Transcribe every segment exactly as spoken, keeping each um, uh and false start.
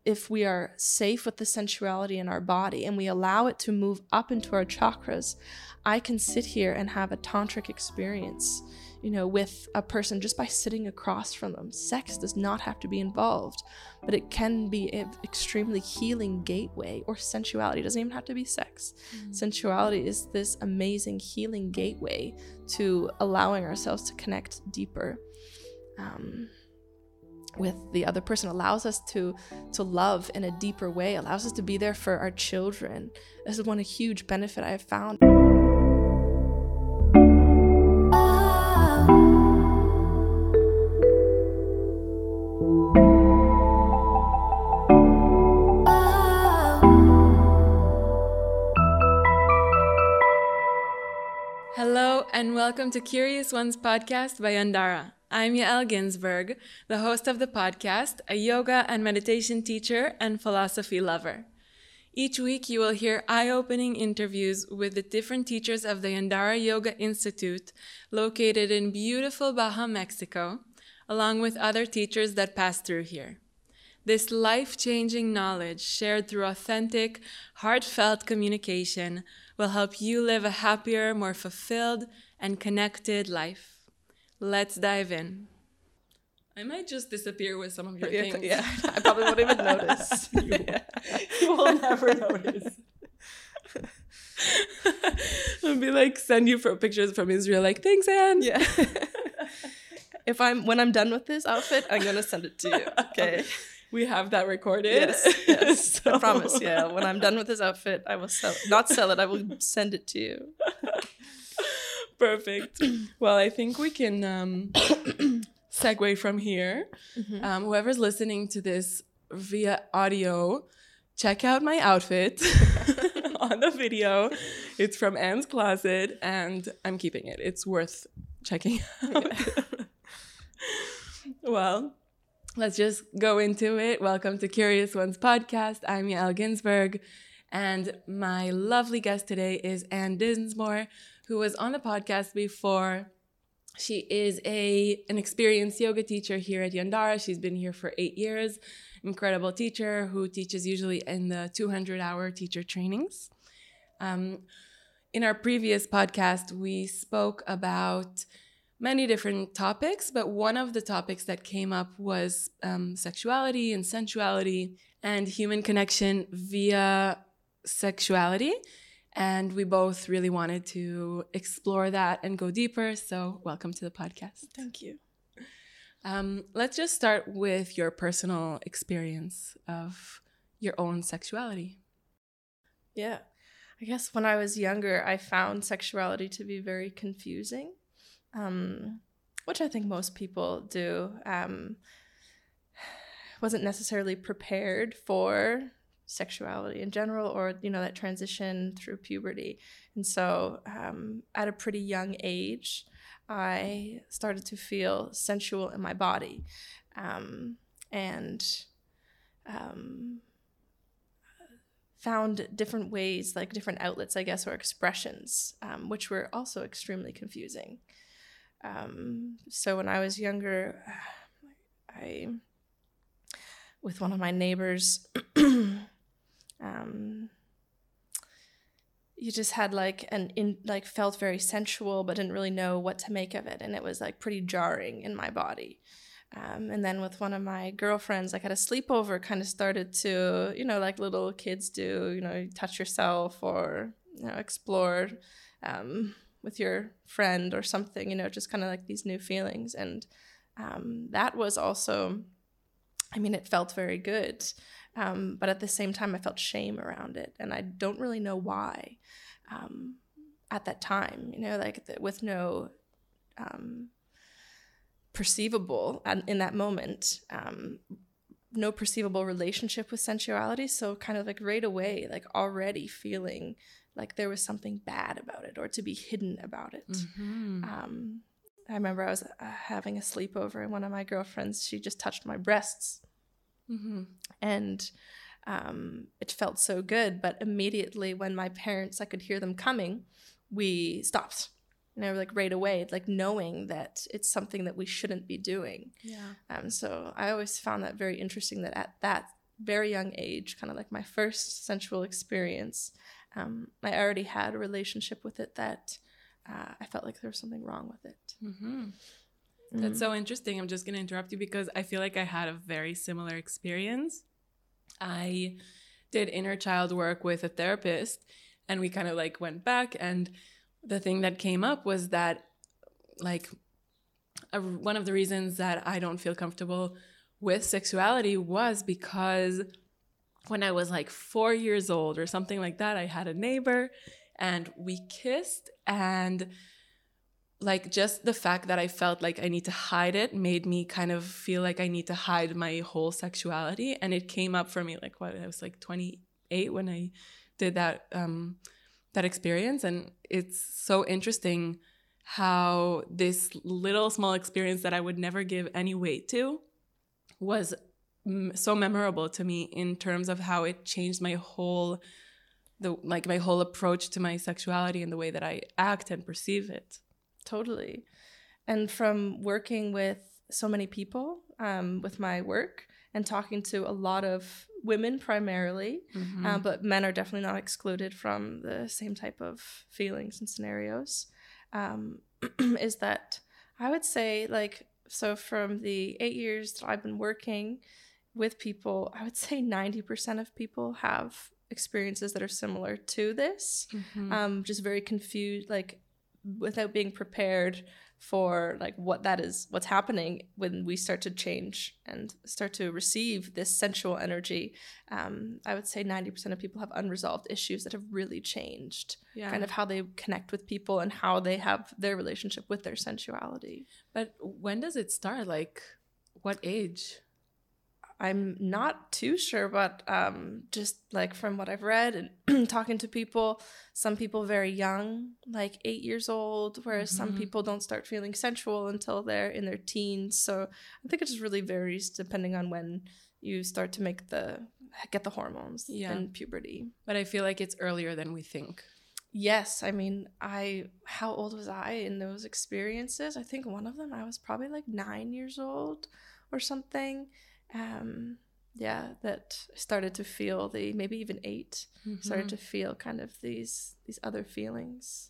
if we are safe with the sensuality in our body and we allow it to move up into our chakras, I can sit here and have a tantric experience, you know, with a person just by sitting across from them. Sex does not have to be involved, but it can be an extremely healing gateway, or sensuality. It doesn't even have to be sex. Mm-hmm. Sensuality is this amazing healing gateway to allowing ourselves to connect deeper um, with the other person, allows us to to love in a deeper way, allows us to be there for our children. This is one huge benefit I have found. Hello and welcome to Curious Ones podcast by Yandara. I'm Yael Ginsberg, the host of the podcast, a yoga and meditation teacher and philosophy lover. Each week you will hear eye-opening interviews with the different teachers of the Yandara Yoga Institute, located in beautiful Baja, Mexico, along with other teachers that pass through here. This life-changing knowledge, shared through authentic, heartfelt communication, will help you live a happier, more fulfilled, and connected life. Let's dive in. I might just disappear with some of your yeah, things. Yeah, I probably won't even notice. you, yeah. you will never notice. I'll be like, send you for pictures from Israel, like, thanks, Anne. Yeah. If I'm when I'm done with this outfit, I'm gonna send it to you. Okay. We have that recorded. Yes, yes. So. I promise, yeah. When I'm done with this outfit, I will sell it. Not sell it, I will send it to you. Perfect. Well, I think we can um, segue from here. Mm-hmm. Um, whoever's listening to this via audio, check out my outfit on the video. It's from Anne's closet, and I'm keeping it. It's worth checking out. Yeah. Well, let's just go into it. Welcome to Curious Ones podcast. I'm Yael Ginsberg, and my lovely guest today is Anne Dinsmore, who was on the podcast before. She is a an experienced yoga teacher here at Yandara. She's been here for eight years. Incredible teacher who teaches usually in the two hundred hour teacher trainings. Um, in our previous podcast, we spoke about many different topics, but one of the topics that came up was um, sexuality and sensuality and human connection via sexuality. And we both really wanted to explore that and go deeper. So welcome to the podcast. Thank you. Um, let's just start with your personal experience of your own sexuality. Yeah. I guess when I was younger, I found sexuality to be very confusing. Um, which I think most people do. Um, wasn't necessarily prepared for sexuality in general, or, you know, that transition through puberty. And so um, at a pretty young age, I started to feel sensual in my body. Um, and um, found different ways, like different outlets, I guess, or expressions, um, which were also extremely confusing. Um, so when I was younger, I, with one of my neighbors, um, you just had like an, in, like felt very sensual, but didn't really know what to make of it. And it was like pretty jarring in my body. Um, and then with one of my girlfriends, like at a sleepover, kind of started to, you know, like little kids do, you know, touch yourself or, you know, explore, um, with your friend or something, you know, just kind of like these new feelings. And um, that was also, I mean, it felt very good. Um, but at the same time, I felt shame around it. And I don't really know why um, at that time, you know, like the, with no um, perceivable, and in that moment, um, no perceivable relationship with sensuality. So kind of like right away, like already feeling like there was something bad about it or to be hidden about it. Mm-hmm. Um, I remember I was uh, having a sleepover and one of my girlfriends, she just touched my breasts. Mm-hmm. And um, it felt so good. But immediately when my parents, I could hear them coming, we stopped. You know, like right away, like knowing that it's something that we shouldn't be doing. Yeah. Um. So I always found that very interesting that at that very young age, kind of like my first sensual experience, um, I already had a relationship with it that uh, I felt like there was something wrong with it. Mm-hmm. Mm. That's so interesting. I'm just going to interrupt you because I feel like I had a very similar experience. I did inner child work with a therapist, and we kind of like went back, and the thing that came up was that like a, one of the reasons that I don't feel comfortable with sexuality was because when I was like four years old or something like that, I had a neighbor and we kissed, and like just the fact that I felt like I need to hide it made me kind of feel like I need to hide my whole sexuality. And it came up for me like what I was like twenty-eight when I did that um that experience. And it's so interesting how this little small experience that I would never give any weight to was m- so memorable to me in terms of how it changed my whole the like my whole approach to my sexuality and the way that I act and perceive it. Totally. And from working with so many people um, with my work and talking to a lot of women primarily, mm-hmm. uh, but men are definitely not excluded from the same type of feelings and scenarios, um, is that I would say like, so from the eight years that I've been working with people, I would say ninety percent of people have experiences that are similar to this, mm-hmm. um, just very confused, like without being prepared for like what that is, what's happening when we start to change and start to receive this sensual energy. Um, I would say ninety percent of people have unresolved issues that have really changed yeah. kind of how they connect with people and how they have their relationship with their sensuality. But when does it start? Like what age? I'm not too sure, but um, just like from what I've read and talking to people, some people very young, like eight years old, whereas mm-hmm. some people don't start feeling sensual until they're in their teens. So I think it just really varies depending on when you start to make the get the hormones yeah. in puberty. But I feel like it's earlier than we think. Yes, I mean, I how old was I in those experiences? I think one of them I was probably like nine years old or something. Um, yeah, that started to feel the, maybe even eight, mm-hmm. started to feel kind of these, these other feelings.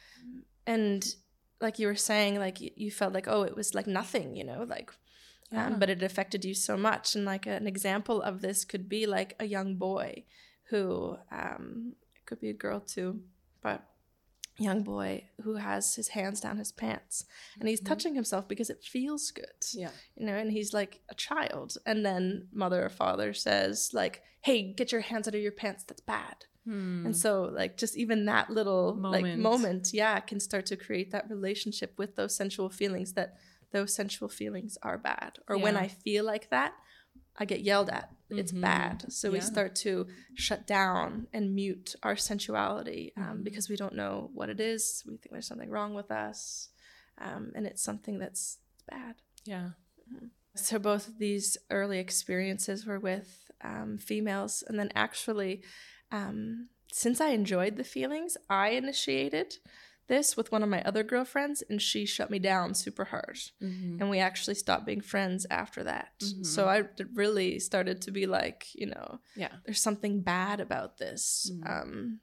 And like you were saying, like you, you felt like, oh, it was like nothing, you know, like, yeah. um, but it affected you so much. And like an example of this could be like a young boy who, um, it could be a girl too, but young boy who has his hands down his pants and he's mm-hmm. touching himself because it feels good, yeah, you know, and he's like a child, and then mother or father says like, hey, get your hands out of your pants, that's bad. hmm. And so like just even that little moment. like moment yeah can start to create that relationship with those sensual feelings, that those sensual feelings are bad, or yeah. when I feel like that I get yelled at, it's mm-hmm. bad. So yeah. we start to shut down and mute our sensuality um, mm-hmm. because we don't know what it is. We think there's something wrong with us, um, and it's something that's bad. Yeah. Mm-hmm. So both of these early experiences were with um, females, and then actually, um, since I enjoyed the feelings, I initiated this with one of my other girlfriends, and she shut me down super hard, mm-hmm. and we actually stopped being friends after that. Mm-hmm. So I really started to be like, you know, yeah, there's something bad about this. Mm-hmm. um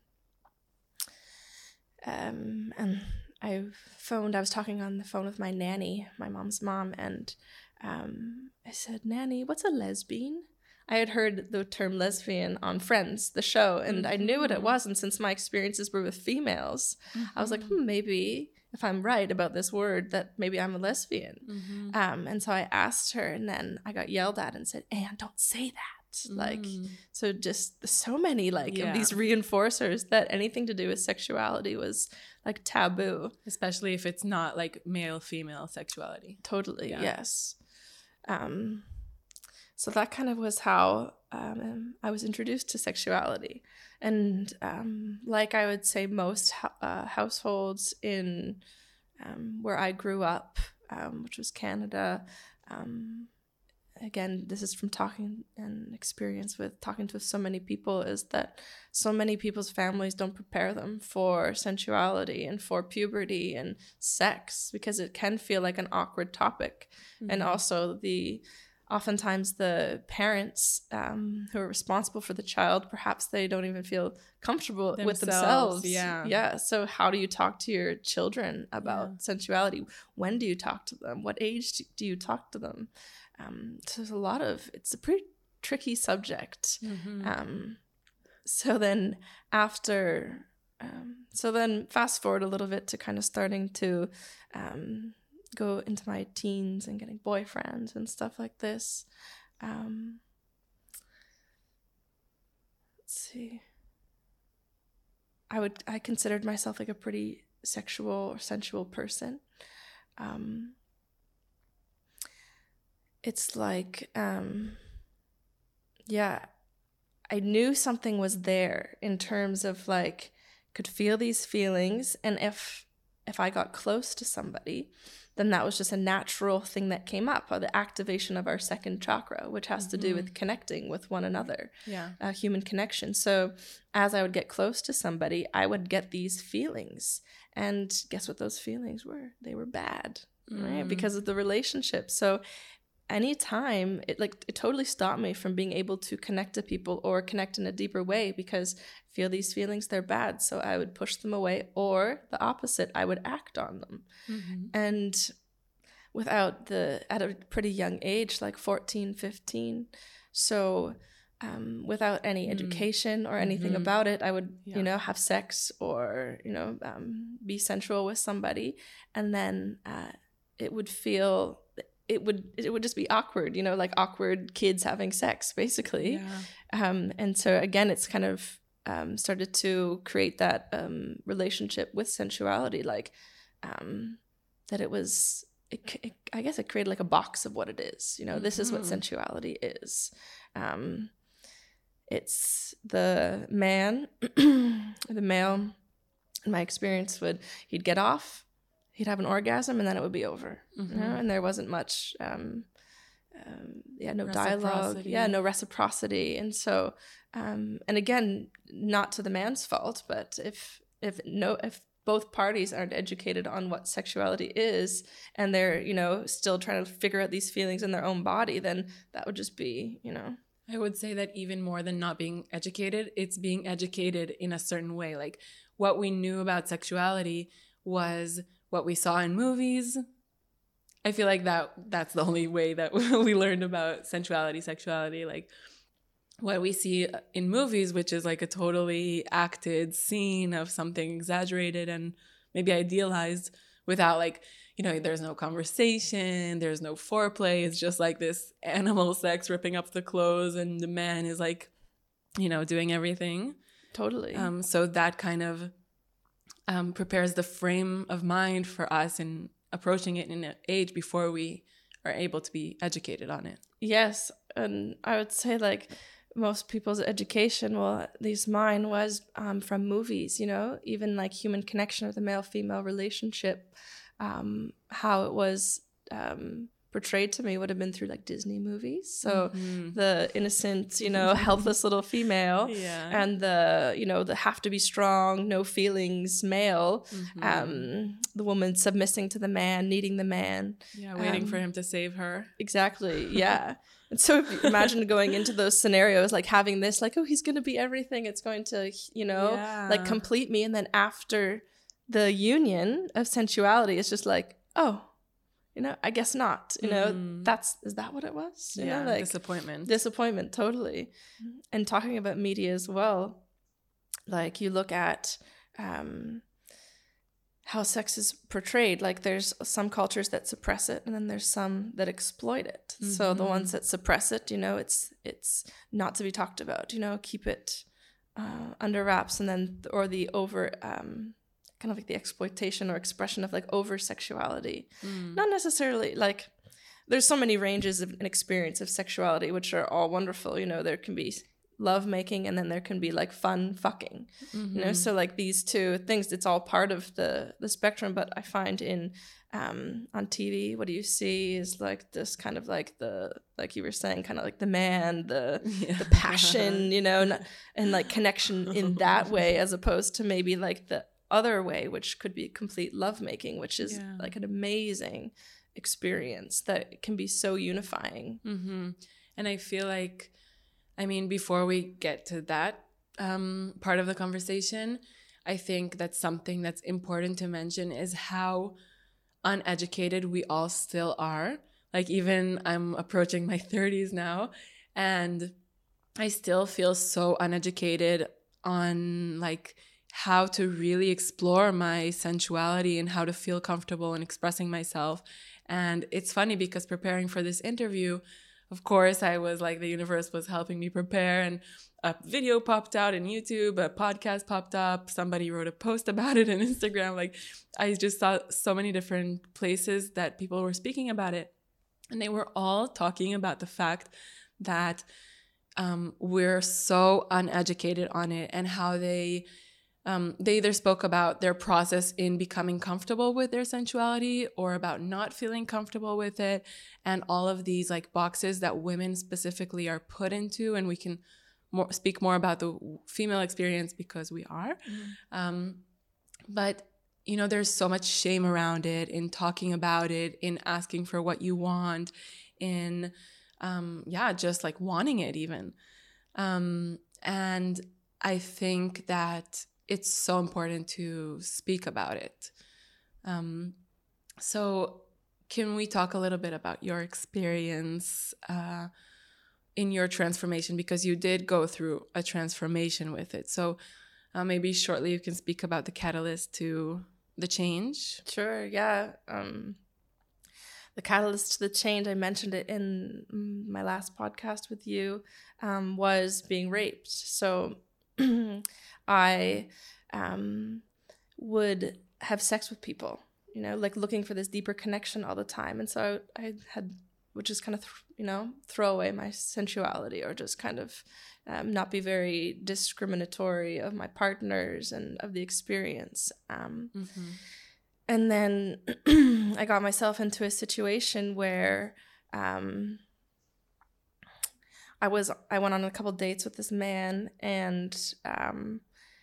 um and I phoned I was talking on the phone with my nanny, my mom's mom, and um I said, Nanny, what's a lesbian? I had heard the term lesbian on Friends, the show, and mm-hmm. I knew what it was. And since my experiences were with females, mm-hmm. I was like, hmm, maybe if I'm right about this word, that maybe I'm a lesbian. Mm-hmm. Um, and so I asked her, and then I got yelled at and said, Anne, don't say that. Mm-hmm. Like, so just so many like yeah. of these reinforcers that anything to do with sexuality was like taboo. Especially if it's not like male-female sexuality. Totally, yeah. yes. Um So that kind of was how um, I was introduced to sexuality. And um, like I would say most uh, households in um, where I grew up, um, which was Canada, um, again, this is from talking and experience with talking to so many people, is that so many people's families don't prepare them for sensuality and for puberty and sex, because it can feel like an awkward topic. Mm-hmm. And also the oftentimes the parents um, who are responsible for the child, perhaps they don't even feel comfortable themselves, with themselves. Yeah. Yeah. So how do you talk to your children about Yeah. sensuality? When do you talk to them? What age do you talk to them? Um, so there's a lot of, it's a pretty tricky subject. Mm-hmm. Um, so then after, um, so then fast forward a little bit to kind of starting to um, go into my teens and getting boyfriends and stuff like this. Um, let's see. I would, I considered myself like a pretty sexual or sensual person. Um, it's like, um, yeah, I knew something was there in terms of like, could feel these feelings. And if, if I got close to somebody, then that was just a natural thing that came up, or the activation of our second chakra, which has mm-hmm. to do with connecting with one another, yeah, uh, human connection. So as I would get close to somebody, I would get these feelings. And guess what those feelings were? They were bad, mm. right? Because of the relationship. So anytime, it like it totally stopped me from being able to connect to people or connect in a deeper way, because I feel these feelings, they're bad. So I would push them away, or the opposite, I would act on them. Mm-hmm. And without the, at a pretty young age, like fourteen, fifteen. So um, without any education or anything mm-hmm. about it, I would, yeah. you know, have sex or, you know, um, be sensual with somebody. And then uh, it would feel, it would, it would just be awkward, you know, like awkward kids having sex, basically. Yeah. Um, and so again, it's kind of um, started to create that um, relationship with sensuality, like um, that it was, it, it, I guess it created like a box of what it is, you know, mm-hmm. this is what sensuality is. Um, it's the man, the male, in my experience, would, he'd get off, he'd have an orgasm, and then it would be over, mm-hmm. you know, and there wasn't much, um, um, yeah, no dialogue, yeah, no reciprocity. And so, um, and again, not to the man's fault, but if, if no, if both parties aren't educated on what sexuality is, and they're, you know, still trying to figure out these feelings in their own body, then that would just be, you know. I would say that even more than not being educated, it's being educated in a certain way. Like what we knew about sexuality was what we saw in movies. I feel like that that's the only way that we learned about sensuality, sexuality, like what we see in movies, which is like a totally acted scene of something exaggerated and maybe idealized, without like, you know, there's no conversation, there's no foreplay. It's just like this animal sex, ripping up the clothes, and the man is like, you know, doing everything. Totally. Um, so that kind of um, prepares the frame of mind for us in approaching it in an age before we are able to be educated on it. Yes. And I would say like most people's education, well, at least mine, was um, from movies, you know, even like human connection or the male-female relationship. Um, how it was um, portrayed to me would have been through like Disney movies. So mm-hmm. the innocent, you know, helpless little female, yeah. and the, you know, the have to be strong, no feelings male, mm-hmm. um, the woman submissing to the man, needing the man. Yeah, waiting um, for him to save her. Exactly, yeah. And so if you imagine going into those scenarios, like having this, like, oh, he's going to be everything. It's going to, you know, yeah. like complete me. And then after the union of sensuality, it's just like, oh, you know, I guess not, you know, mm. that's, is that what it was? You yeah, know, like disappointment. Disappointment, totally. Mm. And talking about media as well, like you look at um, how sex is portrayed. Like there's some cultures that suppress it, and then there's some that exploit it. Mm-hmm. So the ones that suppress it, you know, it's it's not to be talked about, you know, keep it uh, under wraps. And then, or the over... Um, kind of like the exploitation or expression of like over sexuality. Mm. Not necessarily like, there's so many ranges of an experience of sexuality, which are all wonderful. You know, there can be love making, and then there can be like fun fucking, mm-hmm. you know, so like these two things, it's all part of the, the spectrum. But I find in, um, on T V, what do you see is like this kind of like the, like you were saying, kind of like the man, the, yeah. the passion, you know, and, and like connection in that way, as opposed to maybe like the other way, which could be complete lovemaking, which is yeah. like an amazing experience that can be so unifying. Mm-hmm. And I feel like, I mean, before we get to that um, part of the conversation, I think that something that's important to mention is how uneducated we all still are. Like, even I'm approaching my thirties now, and I still feel so uneducated on like how to really explore my sensuality and how to feel comfortable in expressing myself. And it's funny because preparing for this interview, of course, I was like, the universe was helping me prepare, and a video popped out in YouTube, a podcast popped up, somebody wrote a post about it on Instagram. Like, I just saw so many different places that people were speaking about it. And they were all talking about the fact that um, we're so uneducated on it, and how they um, they either spoke about their process in becoming comfortable with their sensuality, or about not feeling comfortable with it, and all of these like boxes that women specifically are put into. And we can more, speak more about the female experience because we are. Mm. Um, but you know, there's so much shame around it, in talking about it, in asking for what you want, in, um, yeah, just like wanting it even. Um, and I think that it's so important to speak about it. Um, so can we talk a little bit about your experience uh, in your transformation? Because you did go through a transformation with it. So uh, maybe shortly you can speak about the catalyst to the change. Sure, yeah. Um, the catalyst to the change, I mentioned it in my last podcast with you, um, was being raped. So I um, would have sex with people, you know, like looking for this deeper connection all the time. And so I, I had, would just kind of, th- you know, throw away my sensuality, or just kind of um, not be very discriminatory of my partners and of the experience. Um, mm-hmm. And then I got myself into a situation where um, I was, I went on a couple dates with this man, and um,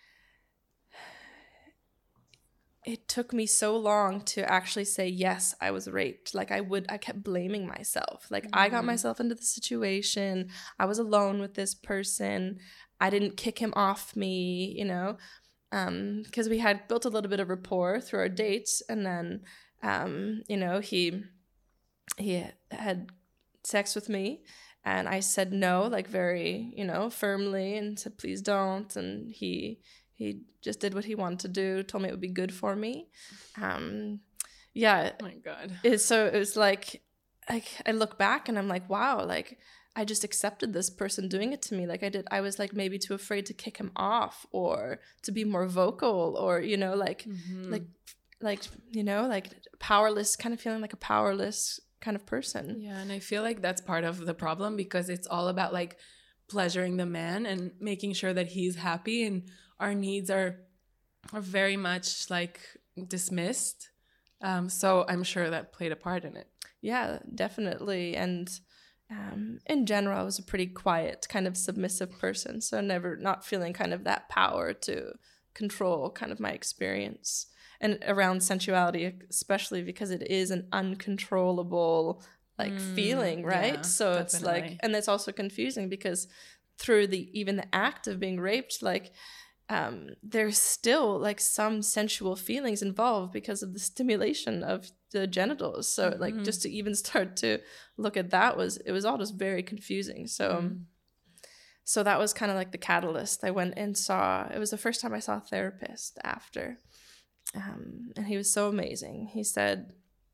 it took me so long to actually say, yes, I was raped. Like I would, I kept blaming myself. Like mm-hmm. I got myself into the situation. I was alone with this person. I didn't kick him off me, you know, um, because we had built a little bit of rapport through our dates. And then, um, you know, he, he had sex with me, and I said no, like very, you know, firmly, and said, please don't. And he, He just did what he wanted to do, told me it would be good for me. Um, yeah. Oh my God. It, so it was like, I, I look back and I'm like, wow, like I just accepted this person doing it to me. Like I did, I was like maybe too afraid to kick him off, or to be more vocal, or, you know, like, mm-hmm. like, like, you know, like powerless, kind of feeling like a powerless kind of person. Yeah. And I feel like that's part of the problem, because it's all about like pleasuring the man and making sure that he's happy, and our needs are are very much like dismissed. Um, so I'm sure that played a part in it. Yeah, definitely. And um, in general, I was a pretty quiet, kind of submissive person. So never not feeling kind of that power to control kind of my experience. And around sensuality, especially because it is an uncontrollable like mm, feeling, right? Yeah, so definitely. It's like, and it's also confusing because through the even the act of being raped, like um, there's still like some sensual feelings involved because of the stimulation of the genitals. So mm-hmm. like just to even start to look at that was, it was all just very confusing. So, mm. so that was kind of like the catalyst. I went and saw, it was the first time I saw a therapist after. Um, and he was so amazing. He said,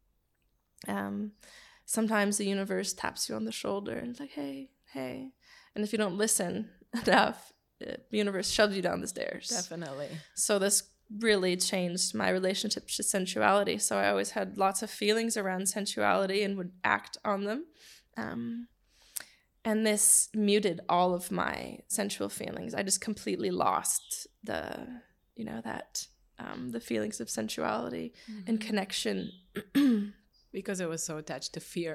um, sometimes the universe taps you on the shoulder and it's like, hey, hey. And if you don't listen enough, the universe shoves you down the stairs. Definitely. So this really changed my relationship to sensuality. So I always had lots of feelings around sensuality and would act on them. Um, and this muted all of my sensual feelings. I just completely lost the, you know, that, um, the feelings of sensuality mm-hmm. and connection. Because it was so attached to fear.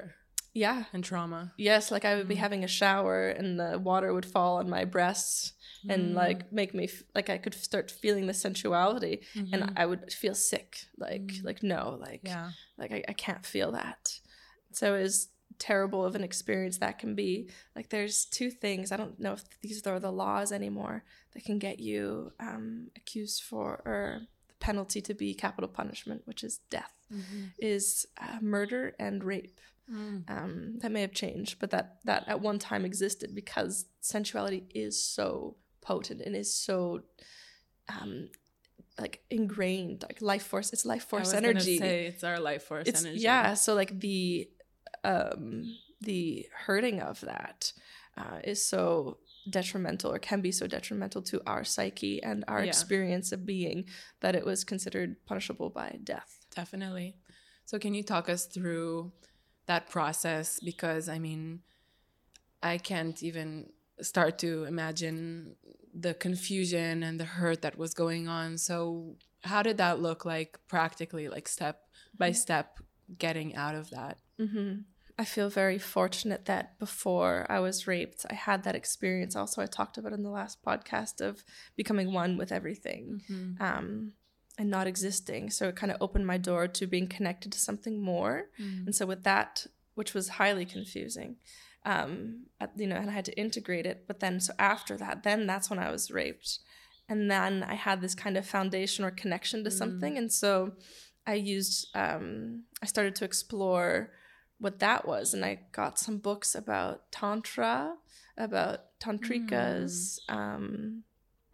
Yeah. and trauma. Yes, like I would be Mm. having a shower and the water would fall on my breasts and Mm. like make me f- like I could start feeling the sensuality Mhm. and I would feel sick. Like Mm. like no, like Yeah. like I, I can't feel that. So as terrible of an experience that can be, like there's two things. I don't know if these are the laws anymore that can get you um, accused for or the penalty to be capital punishment, which is death, Mhm. is uh, murder and rape. Mm. Um, that may have changed, but that that at one time existed because sensuality is so potent and is so um, like ingrained, like life force. It's life I force was energy. gonna say it's our life force It's energy. yeah. So like the um, the hurting of that uh, is so detrimental, or can be so detrimental to our psyche and our Yeah. experience of being, that it was considered punishable by death. Definitely. So can you talk us through that process? Because I mean, I can't even start to imagine the confusion and the hurt that was going on. So how did that look like practically, like step by step, getting out of that? Mm-hmm. I feel very fortunate that before I was raped, I had that experience. Also, I talked about in the last podcast of becoming one with everything. Mm-hmm. Um, and not existing. So it kind of opened my door to being connected to something more. Mm. And so with that, which was highly confusing, um, at- you know, and I had to integrate it. But then, so after that, then that's when I was raped. And then I had this kind of foundation or connection to Mm. something. And so I used, um, I started to explore what that was. And I got some books about Tantra, about Tantrikas, um,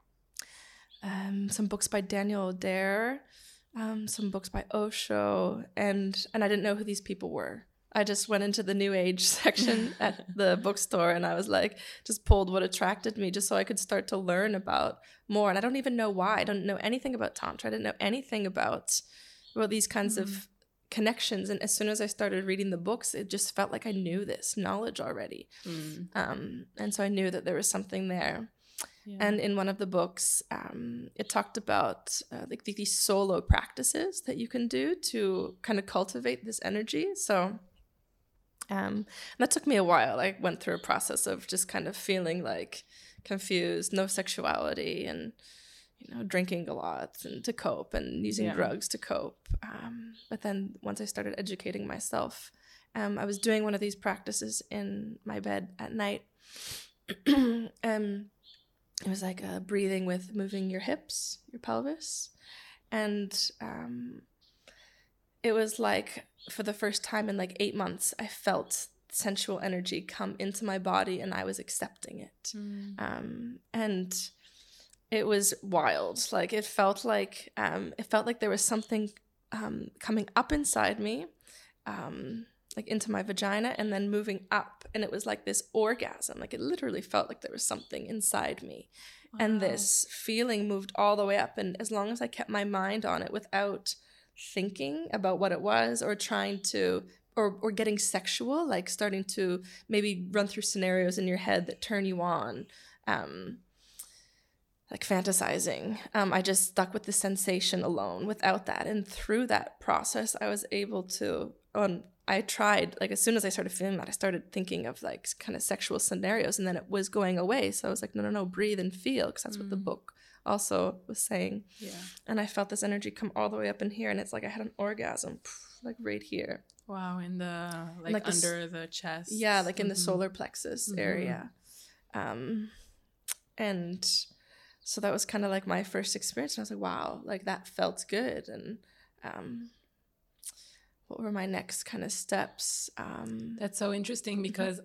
Um, some books by Daniel Adair, um, some books by Osho, and and I didn't know who these people were. I just went into the New Age section at the bookstore, and I was like, just pulled what attracted me, just so I could start to learn about more. And I don't even know why. I don't know anything about Tantra. I didn't know anything about about these kinds Mm. of connections. And as soon as I started reading the books, it just felt like I knew this knowledge already. Mm. Um, and so I knew that there was something there. Yeah. And in one of the books, um, it talked about uh, like these solo practices that you can do to kind of cultivate this energy. So um, that took me a while. I went through a process of just kind of feeling like confused, no sexuality, and you know, drinking a lot and to cope, and using Yeah. drugs to cope. Um, but then once I started educating myself, um, I was doing one of these practices in my bed at night. um, It was like uh, breathing with moving your hips, your pelvis. And um, it was like, for the first time in like eight months, I felt sensual energy come into my body and I was accepting it. Mm. Um, and it was wild. Like it felt like, um, it felt like there was something um, coming up inside me, um, like into my vagina, and then moving up. And it was like this orgasm. Like it literally felt like there was something inside me. Wow. And this feeling moved all the way up. And as long as I kept my mind on it without thinking about what it was, or trying to, or, or getting sexual, like starting to maybe run through scenarios in your head that turn you on, um, like fantasizing, um, I just stuck with the sensation alone without that. And through that process, I was able to, um, I tried, like as soon as I started feeling that, I started thinking of like kind of sexual scenarios, and then it was going away. So I was like, no, no, no, breathe and feel, because that's mm. what the book also was saying. Yeah. And I felt this energy come all the way up in here, and it's like I had an orgasm, like right here. Wow, in the, like, like under the, the chest. Yeah, like in mm-hmm. the solar plexus mm-hmm. area. Um, and so that was kind of like my first experience. And I was like, wow, like that felt good. And um, what were my next kind of steps? Um, That's so interesting, because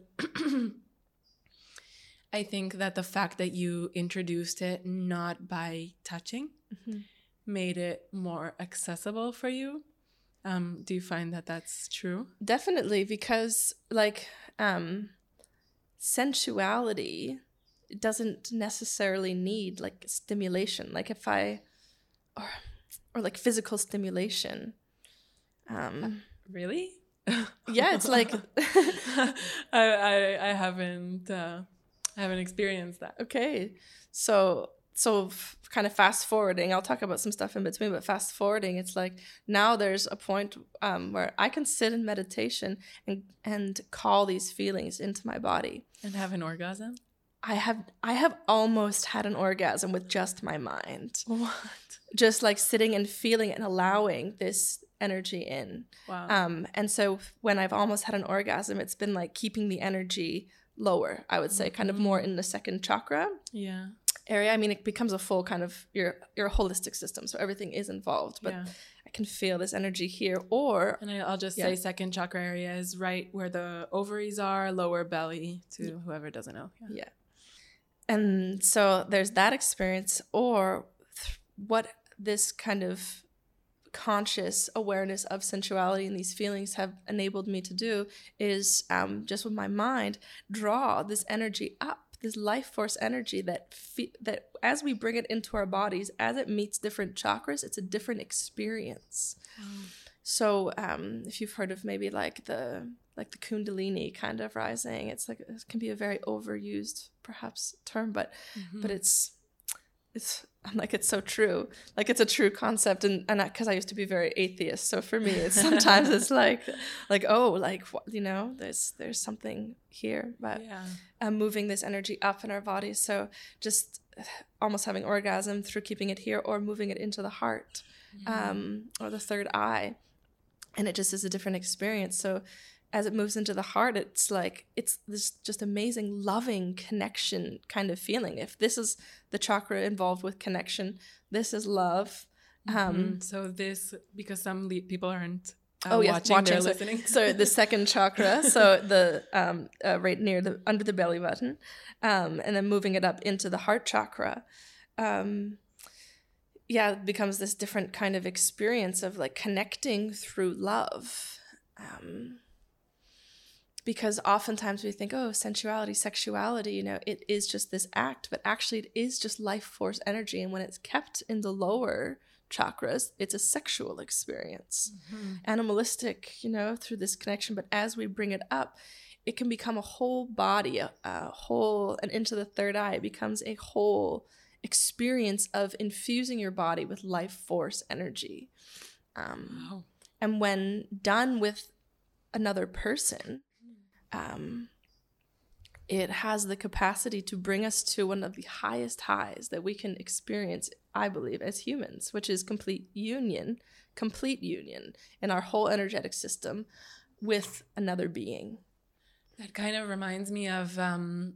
I think that the fact that you introduced it not by touching mm-hmm. made it more accessible for you. Um, do you find that that's true? Definitely, because like um, sensuality doesn't necessarily need like stimulation. Like if I, or, or like physical stimulation. Um, really? Yeah, it's like I, I I haven't uh, I haven't experienced that. Okay, so so f- kind of fast forwarding, I'll talk about some stuff in between, but fast forwarding, it's like now there's a point um, where I can sit in meditation and and call these feelings into my body. And have an orgasm? I have I have almost had an orgasm with just my mind. What? Just like sitting and feeling and allowing this energy in. Wow. Um, and so when I've almost had an orgasm, it's been like keeping the energy lower, I would say, kind of more in the second chakra. Yeah. Area. I mean, it becomes a full kind of your your holistic system, so everything is involved. But Yeah. I can feel this energy here, or And I- I'll just Yeah. say second chakra area is right where the ovaries are, lower belly, to whoever doesn't know. Yeah. yeah. And so there's that experience, or th- what this kind of conscious awareness of sensuality and these feelings have enabled me to do is um, just with my mind draw this energy up, this life force energy that fe- that as we bring it into our bodies, as it meets different chakras, it's a different experience. Wow. So um, if you've heard of maybe like the like the Kundalini kind of rising, it's like it can be a very overused perhaps term, but Mhm. but it's it's I'm like it's so true, like it's a true concept, and and because I, I used to be very atheist, so for me it's sometimes it's like like oh like what, you know there's there's something here, but Yeah. um, moving this energy up in our bodies, so just almost having orgasm through keeping it here or moving it into the heart um, or the third eye, and it just is a different experience. So as it moves into the heart, it's like it's this just amazing loving connection kind of feeling. If this is the chakra involved with connection, this is love. Um, Mhm. So this, because some le- people aren't uh, oh yes, watching, watching, they're so, listening. so the second chakra, so the um, uh, right near the under the belly button, um, and then moving it up into the heart chakra. Um, yeah, it becomes this different kind of experience of like connecting through love. Um, because oftentimes we think, oh, sensuality, sexuality, you know, it is just this act, but actually it is just life force energy. And when it's kept in the lower chakras, it's a sexual experience, Mhm. animalistic, you know, through this connection. But as we bring it up, it can become a whole body, a, a whole, and into the third eye, it becomes a whole experience of infusing your body with life force energy. Um, Wow. and when done with another person, um, it has the capacity to bring us to one of the highest highs that we can experience, I believe, as humans, which is complete union, complete union in our whole energetic system with another being. That kind of reminds me of, um,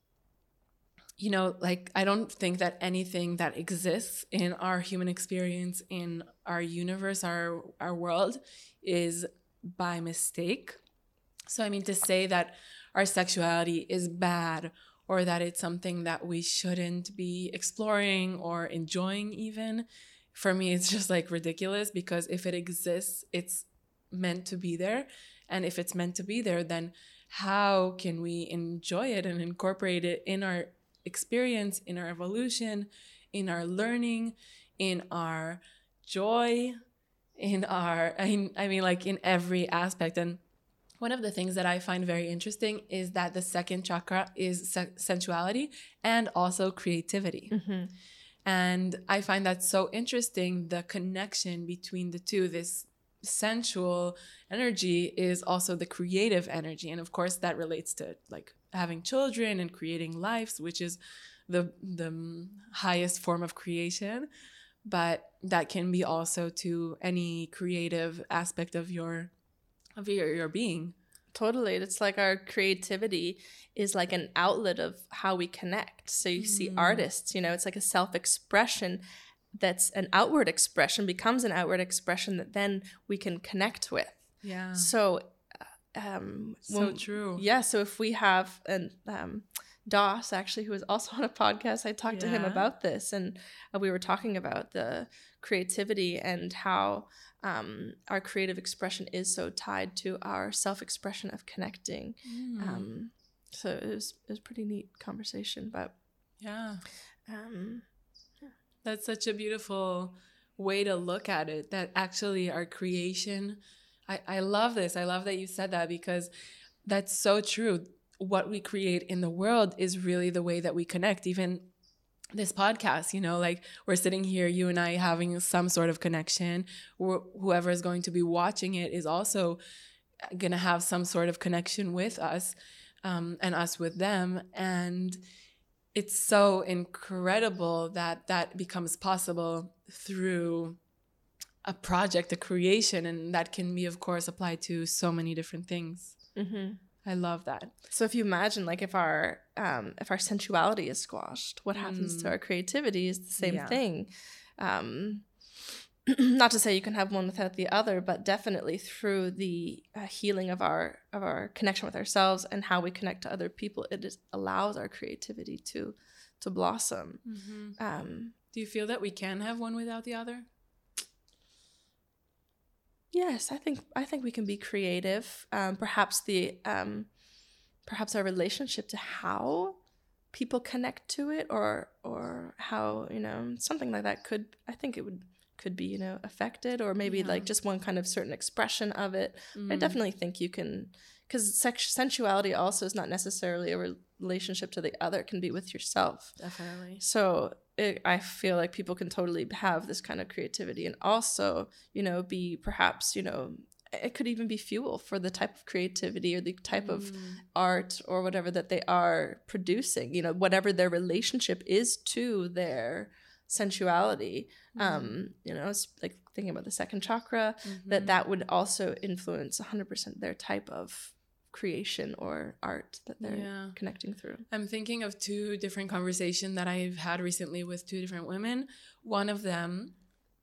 you know, like, I don't think that anything that exists in our human experience, in our universe, our our world, is by mistake. So, I mean, to say that our sexuality is bad or that it's something that we shouldn't be exploring or enjoying even, for me, it's just like ridiculous, because if it exists, it's meant to be there. And if it's meant to be there, then how can we enjoy it and incorporate it in our experience, in our evolution, in our learning, in our joy, in our, I mean, I mean, like in every aspect. And one of the things that I find very interesting is that the second chakra is se- sensuality and also creativity. Mm-hmm. And I find that so interesting, the connection between the two. This sensual energy is also the creative energy. And of course, that relates to like having children and creating lives, which is the, the highest form of creation. But that can be also to any creative aspect of your of your, your being. Totally. It's like our creativity is like an outlet of how we connect. So you mm. see artists, you know, it's like a self-expression that's an outward expression, becomes an outward expression that then we can connect with. Yeah. So, um, so when, true. Yeah. So if we have an, um, Doss, actually, who was also on a podcast, I talked yeah. to him about this, and uh, we were talking about the creativity and how um, our creative expression is so tied to our self-expression of connecting. Mm. Um, so it was it was a pretty neat conversation, but yeah. Um, yeah, that's such a beautiful way to look at it. That actually our creation. I I love this. I love that you said that, because that's so true. What we create in the world is really the way that we connect. Even this podcast, you know, like we're sitting here, you and I having some sort of connection. Wh- whoever is going to be watching it is also going to have some sort of connection with us, um, and us with them. And it's so incredible that that becomes possible through a project, a creation, and that can be, of course, applied to so many different things. Mm-hmm. I love that. So if you imagine, like, if our um, if our sensuality is squashed, what happens mm. to our creativity is the same yeah. thing. Um, not to say you can have one without the other, but definitely through the uh, healing of our of our connection with ourselves and how we connect to other people, it is, allows our creativity to to blossom. Mm-hmm. Um, Do you feel that we can have one without the other? Yes, I think I think we can be creative. Um, perhaps the um, perhaps our relationship to how people connect to it, or or how, you know, something like that could, I think it would could be, you know, affected, or maybe yeah. like just one kind of certain expression of it. Mm. I definitely think you can, because sex- sensuality also is not necessarily a re- relationship to the other. It can be with yourself. Definitely. So it, I feel like people can totally have this kind of creativity and also, you know, be perhaps, you know, it could even be fuel for the type of creativity or the type mm. of art or whatever that they are producing, you know, whatever their relationship is to their sensuality. Mm. Um, you know, it's like thinking about the second chakra, mm-hmm. that that would also influence one hundred percent their type of creation or art that they're yeah. connecting through. I'm thinking of two different conversations that I've had recently with two different women. One of them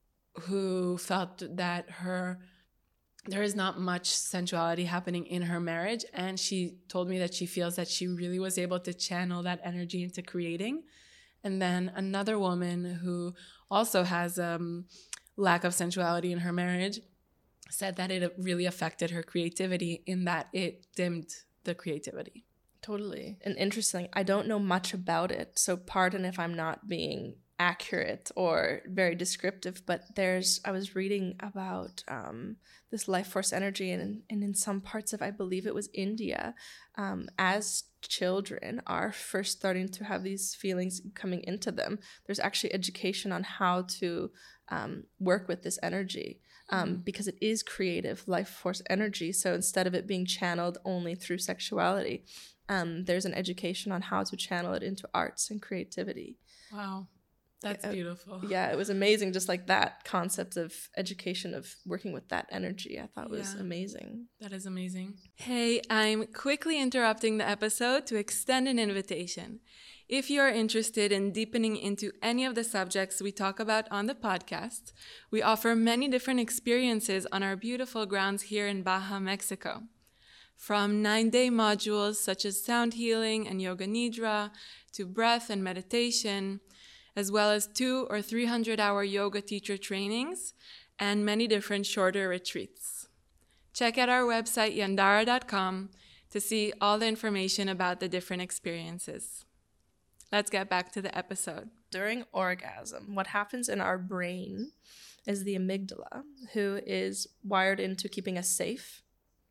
who felt that her there is not much sensuality happening in her marriage, and she told me that she feels that she really was able to channel that energy into creating. And then another woman who also has um lack of sensuality in her marriage said that it really affected her creativity in that it dimmed the creativity. Totally. And interesting. I don't know much about it, so pardon if I'm not being accurate or very descriptive, but there's, I was reading about um, this life force energy, and, and in some parts of, I believe it was India, um, as children are first starting to have these feelings coming into them, there's actually education on how to um, work with this energy. Um, mm. Because it is creative life force energy. So instead of it being channeled only through sexuality, um, there's an education on how to channel it into arts and creativity. Wow. That's yeah, beautiful. Yeah, it was amazing. Just like that concept of education, of working with that energy, I thought was yeah, amazing. That is amazing. Hey, I'm quickly interrupting the episode to extend an invitation. If you are interested in deepening into any of the subjects we talk about on the podcast, we offer many different experiences on our beautiful grounds here in Baja, Mexico. From nine-day modules such as sound healing and yoga nidra, to breath and meditation, as well as two or three hundred hour yoga teacher trainings, and many different shorter retreats. Check out our website, yandara dot com, to see all the information about the different experiences. Let's get back to the episode. During orgasm, what happens in our brain is the amygdala, who is wired into keeping us safe.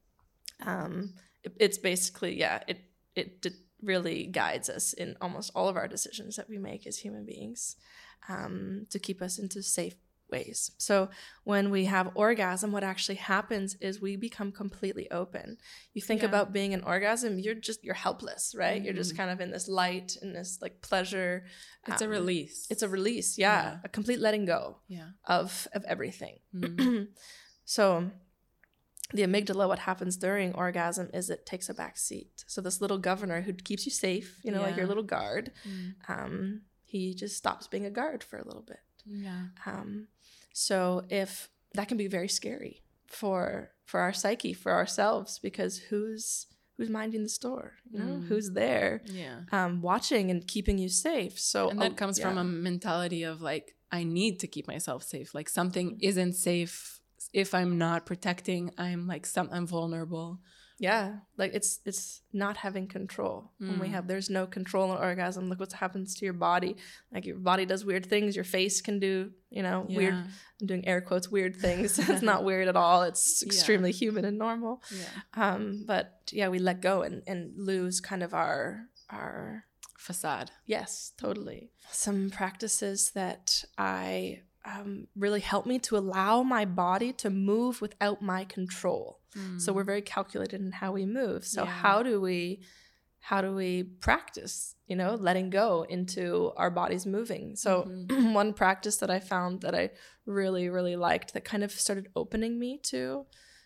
Um, it, it's basically, yeah, it it d- really guides us in almost all of our decisions that we make as human beings, um, to keep us into safe ways. So when we have orgasm, what actually happens is we become completely open. You think yeah. about being in orgasm, you're just, you're helpless, right? Mm-hmm. You're just kind of in this light, in this like pleasure. It's um, a release. It's a release. Yeah. yeah. A complete letting go yeah. of, of everything. Mm-hmm. So the amygdala, what happens during orgasm is it takes a back seat. So this little governor who keeps you safe, you know, yeah. like your little guard, mm. um, he just stops being a guard for a little bit. Yeah. Um, so if that can be very scary for for our psyche, for ourselves, because who's who's minding the store, you know, mm. who's there, yeah, um, watching and keeping you safe. So and that uh, comes yeah. from a mentality of like, I need to keep myself safe. Like something isn't safe if I'm not protecting. I'm like some I'm vulnerable. Yeah, like it's it's not having control. Mm. When we have, there's no control in orgasm. Look what happens to your body. Like your body does weird things. Your face can do, you know, yeah. weird, I'm doing air quotes, weird things. It's not weird at all. It's extremely yeah. human and normal. Yeah. Um, but yeah, we let go and, and lose kind of our our facade. Yes, totally. Some practices that I um, really help me to allow my body to move without my control. Mm. So we're very calculated in how we move. So Yeah. how do we how do we practice, you know, letting go into our bodies moving? So Mm-hmm. one practice that I found that I really, really liked that kind of started opening me to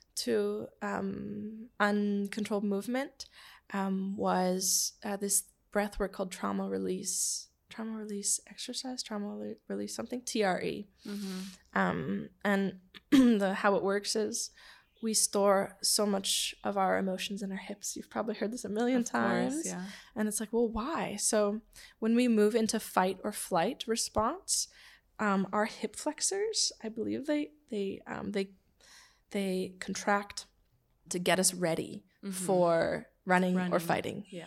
to um, uncontrolled movement um, was uh, this breath work called trauma release, trauma release exercise, trauma re- release something, T R E. Mm-hmm. Um, and the how it works is we store so much of our emotions in our hips. You've probably heard this a million Of times. course, yeah. And it's like, well, why? So when we move into fight or flight response, um, our hip flexors, I believe they they um, they they contract to get us ready Mm-hmm. for running, Running. or fighting. Yeah.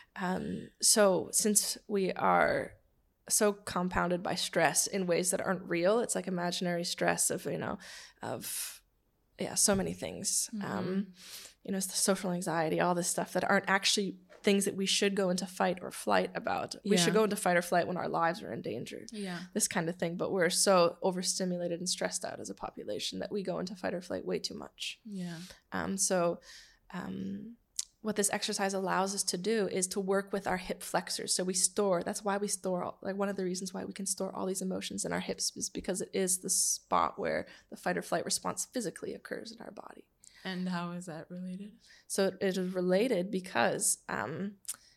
Um, so since we are so compounded by stress in ways that aren't real, it's like imaginary stress of, you know, of, yeah, so many things. Mm-hmm. Um, you know, it's the social anxiety, all this stuff that aren't actually things that we should go into fight or flight about. We Yeah. should go into fight or flight when our lives are in danger. Yeah. This kind of thing. But we're so overstimulated and stressed out as a population that we go into fight or flight way too much. Yeah. Um, so um, what this exercise allows us to do is to work with our hip flexors. So we store, that's why we store, all, like one of the reasons why we can store all these emotions in our hips is because it is the spot where the fight or flight response physically occurs in our body. And how is that related? So it is related because um,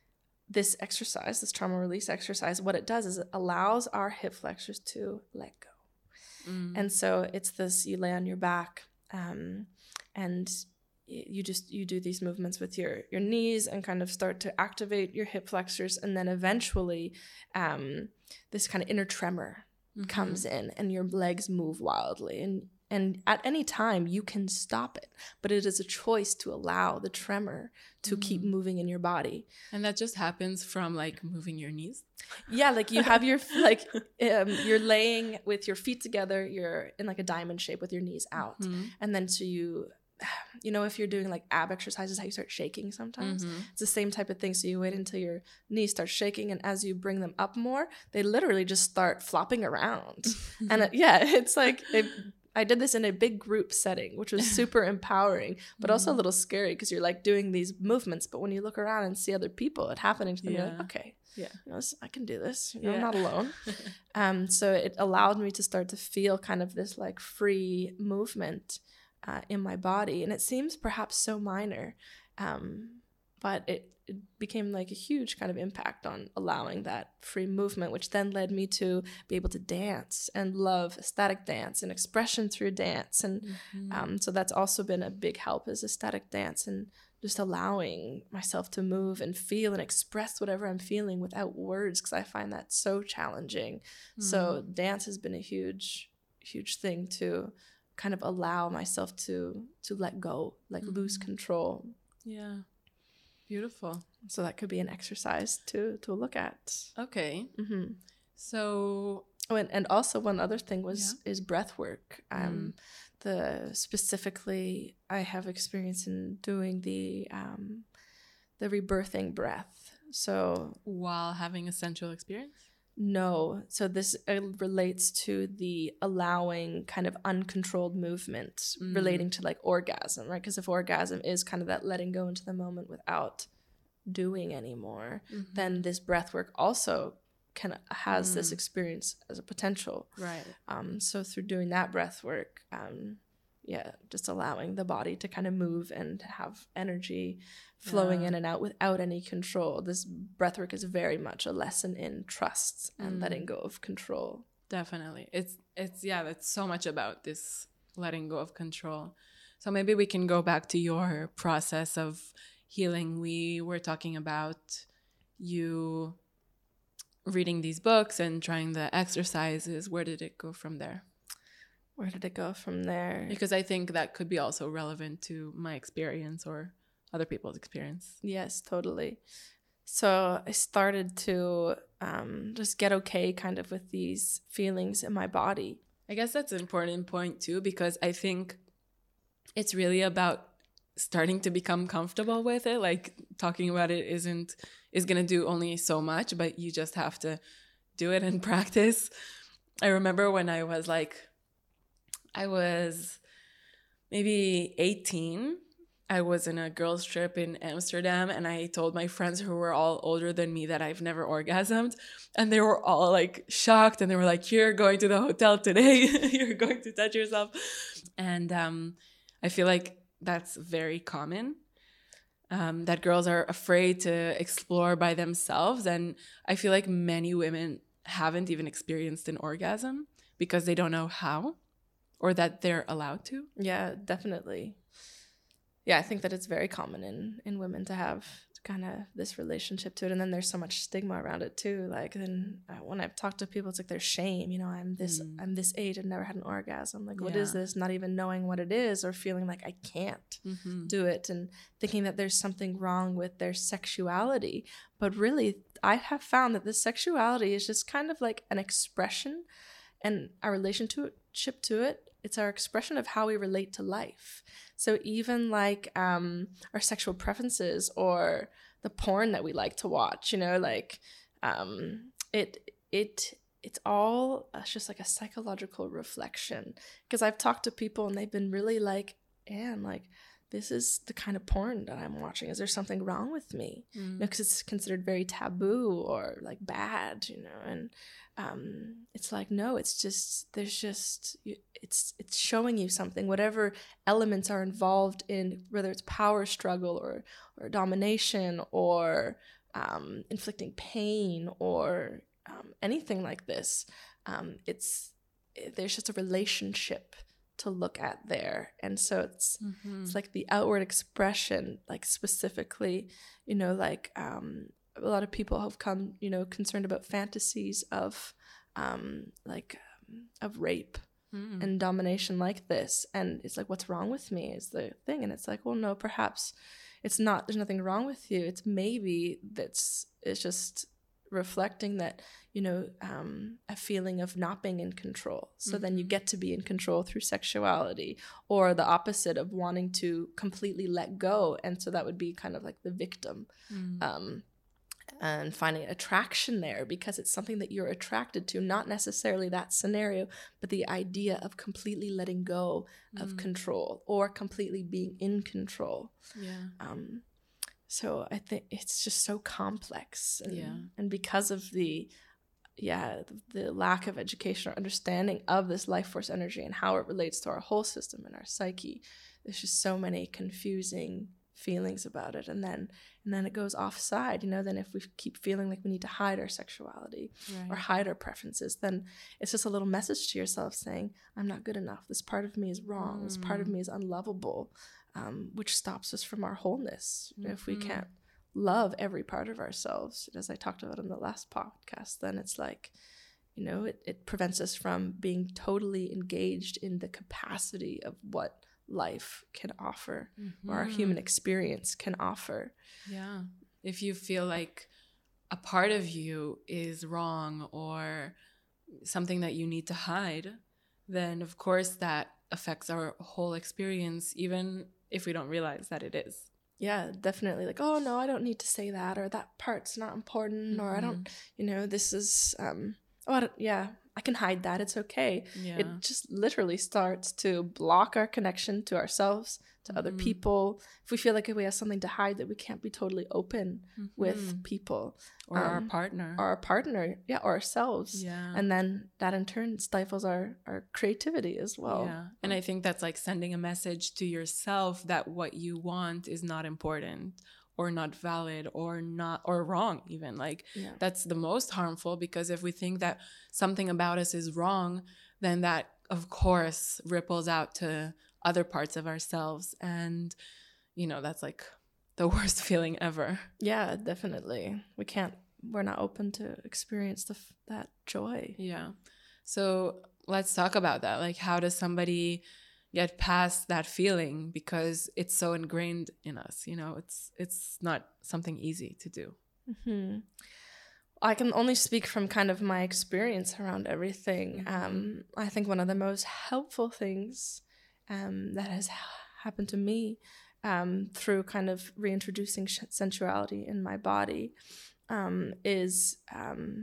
this exercise, this trauma release exercise, what it does is it allows our hip flexors to let go. Mm. And so it's this, you lay on your back um, and you just, you do these movements with your, your knees and kind of start to activate your hip flexors. And then eventually um, this kind of inner tremor Mm-hmm. comes in and your legs move wildly. And And at any time, you can stop it. But it is a choice to allow the tremor to mm. keep moving in your body. And that just happens from, like, moving your knees? Yeah, like you have your, like, um, you're laying with your feet together. You're in, like, a diamond shape with your knees out. Mm-hmm. And then so you, you know, if you're doing, like, ab exercises, how you start shaking sometimes. Mm-hmm. It's the same type of thing. So you wait until your knees start shaking. And as you bring them up more, they literally just start flopping around. And it, yeah, it's like... It, I did this in a big group setting, which was super empowering, but mm. also a little scary because you're like doing these movements. But when you look around and see other people it happening to them, yeah. you're like, okay, yeah, you know, I can do this. You know, yeah. I'm not alone. um, so it allowed me to start to feel kind of this like free movement uh, in my body. And it seems perhaps so minor, um, but it, it became like a huge kind of impact on allowing that free movement, which then led me to be able to dance and love ecstatic dance and expression through dance. And mm-hmm. um, so that's also been a big help is ecstatic dance and just allowing myself to move and feel and express whatever I'm feeling without words, because I find that so challenging. Mm-hmm. So dance has been a huge, huge thing to kind of allow myself to to let go, like mm-hmm. lose control. Yeah. Beautiful. So that could be an exercise to to look at. Okay. Mm-hmm. So, oh, and, and also one other thing was yeah. is breath work. Um, mm. the specifically I have experience in doing the um, the rebirthing breath. So while having a sensual experience. No. So this uh, relates to the allowing kind of uncontrolled movement mm. relating to like orgasm, right? Because if orgasm is kind of that letting go into the moment without doing anymore, mm-hmm. then this breath work also can has mm. this experience as a potential. Right. Um, so through doing that breath work, um, yeah, just allowing the body to kind of move and have energy flowing yeah. in and out without any control. This breathwork is very much a lesson in trust and mm. letting go of control. Definitely. It's, it's yeah, it's so much about this letting go of control. So maybe we can go back to your process of healing. We were talking about you reading these books and trying the exercises. Where did it go from there? Where did it go from there? Because I think that could be also relevant to my experience or other people's experience. Yes, totally. So I started to um, just get okay kind of with these feelings in my body. I guess that's an important point too, because I think it's really about starting to become comfortable with it, like talking about it isn't is going to do only so much, but you just have to do it and practice. I remember when I was like, I was maybe eighteen. I was in a girls' trip in Amsterdam, and I told my friends who were all older than me that I've never orgasmed, and they were all like shocked, and they were like, "You're going to the hotel today. You're going to touch yourself." And um, I feel like that's very common, um, that girls are afraid to explore by themselves, and I feel like many women haven't even experienced an orgasm because they don't know how, or that they're allowed to. Yeah, definitely. Yeah, I think that it's very common in, in women to have kind of this relationship to it. And then there's so much stigma around it too. Like then uh, when I've talked to people, it's like there's shame, you know, I'm this, mm. I'm this age and never had an orgasm. Like, what yeah. is this? Not even knowing what it is, or feeling like I can't mm-hmm. do it, and thinking that there's something wrong with their sexuality. But really, I have found that this sexuality is just kind of like an expression, and our relationship to it, it's our expression of how we relate to life. So even like um, our sexual preferences or the porn that we like to watch, you know, like um, it it it's all uh, just like a psychological reflection. Because I've talked to people and they've been really like, Anne, like, this is the kind of porn that I'm watching. Is there something wrong with me? Mm. You know, because it's considered very taboo or like bad, you know. And um, it's like, no, it's just, there's just, it's it's showing you something. Whatever elements are involved in, whether it's power struggle or or domination or um, inflicting pain or um, anything like this, um, it's there's just a relationship to look at there. And so it's mm-hmm. it's like the outward expression, like specifically, you know, like um a lot of people have come, you know, concerned about fantasies of um like um, of rape mm. and domination like this, and it's like, what's wrong with me is the thing. And it's like, well, no, perhaps it's not, there's nothing wrong with you. It's maybe that's it's just reflecting that, you know, um, a feeling of not being in control. So mm-hmm. then you get to be in control through sexuality, or the opposite of wanting to completely let go. And so that would be kind of like the victim, mm. um, and finding attraction there because it's something that you're attracted to, not necessarily that scenario, but the idea of completely letting go mm. of control or completely being in control. Yeah. Um, So I think it's just so complex. And, yeah. and because of the, yeah, the lack of education or understanding of this life force energy and how it relates to our whole system and our psyche, there's just so many confusing feelings about it. And then and then it goes offside, you know, then if we keep feeling like we need to hide our sexuality right. or hide our preferences, then it's just a little message to yourself saying, I'm not good enough. This part of me is wrong. Mm. This part of me is unlovable. Um, which stops us from our wholeness. Mm-hmm. If we can't love every part of ourselves, as I talked about in the last podcast, then it's like, you know, it, it prevents us from being totally engaged in the capacity of what life can offer mm-hmm. or our human experience can offer. Yeah. If you feel like a part of you is wrong or something that you need to hide, then of course that affects our whole experience, even if we don't realize that it is. Yeah, definitely. Like, oh no, I don't need to say that, or that part's not important, mm-hmm. or I don't, you know, this is, um, oh, I don't, yeah, I can hide that. It's okay. Yeah. It just literally starts to block our connection to ourselves, to mm-hmm. other people. If we feel like we have something to hide, that we can't be totally open mm-hmm. with people. Or um, our partner. Or our partner, yeah, or ourselves. Yeah. And then that in turn stifles our, our creativity as well. Yeah. And I think that's like sending a message to yourself that what you want is not important or not valid or not, or wrong even. Like yeah. that's the most harmful, because if we think that something about us is wrong, then that of course ripples out to other parts of ourselves. And, you know, that's like the worst feeling ever. Yeah, definitely. We can't, we're not open to experience the, that joy. Yeah. So let's talk about that. Like, how does somebody get past that feeling? Because it's so ingrained in us, you know, it's, it's not something easy to do. Mm-hmm. I can only speak from kind of my experience around everything. Mm-hmm. Um, I think one of the most helpful things um, that has happened to me um, through kind of reintroducing sh- sensuality in my body um, is um,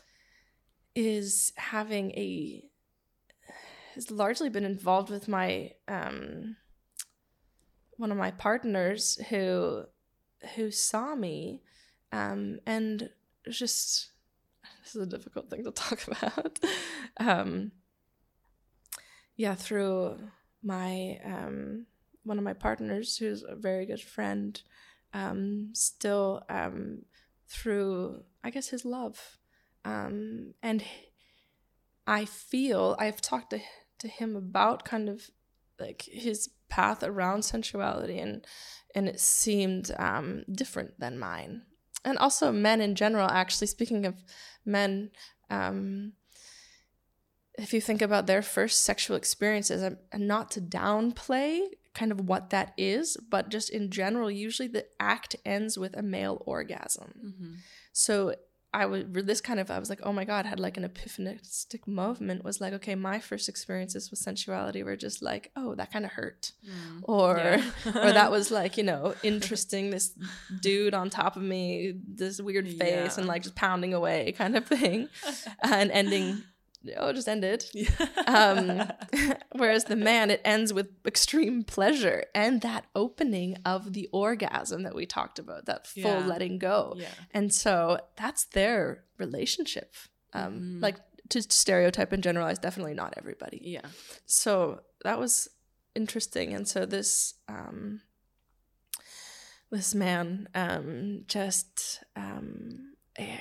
is having a has largely been involved with my um, one of my partners who who saw me um, and just this is a difficult thing to talk about. um, yeah, through my um, one of my partners, who's a very good friend, um, still um, through I guess his love, um, and I feel I've talked to to him about kind of like his path around sensuality, and and it seemed um, different than mine. And also men in general, actually, speaking of men, um, if you think about their first sexual experiences, and not to downplay kind of what that is, but just in general, usually the act ends with a male orgasm. Mm-hmm. So I was this kind of, I was like, oh my God, had like an epiphanistic moment, was like, okay, my first experiences with sensuality were just like, oh, that kind of hurt. Mm. Or, yeah. or that was like, you know, interesting, this dude on top of me, this weird face yeah. and like just pounding away kind of thing. And ending, oh, just ended. Yeah. Um, whereas the man, it ends with extreme pleasure and that opening of the orgasm that we talked about, that full yeah. letting go. Yeah. And so that's their relationship. Um, mm-hmm. Like to stereotype and generalize, definitely not everybody. Yeah. So that was interesting. And so this um, this man um, just um,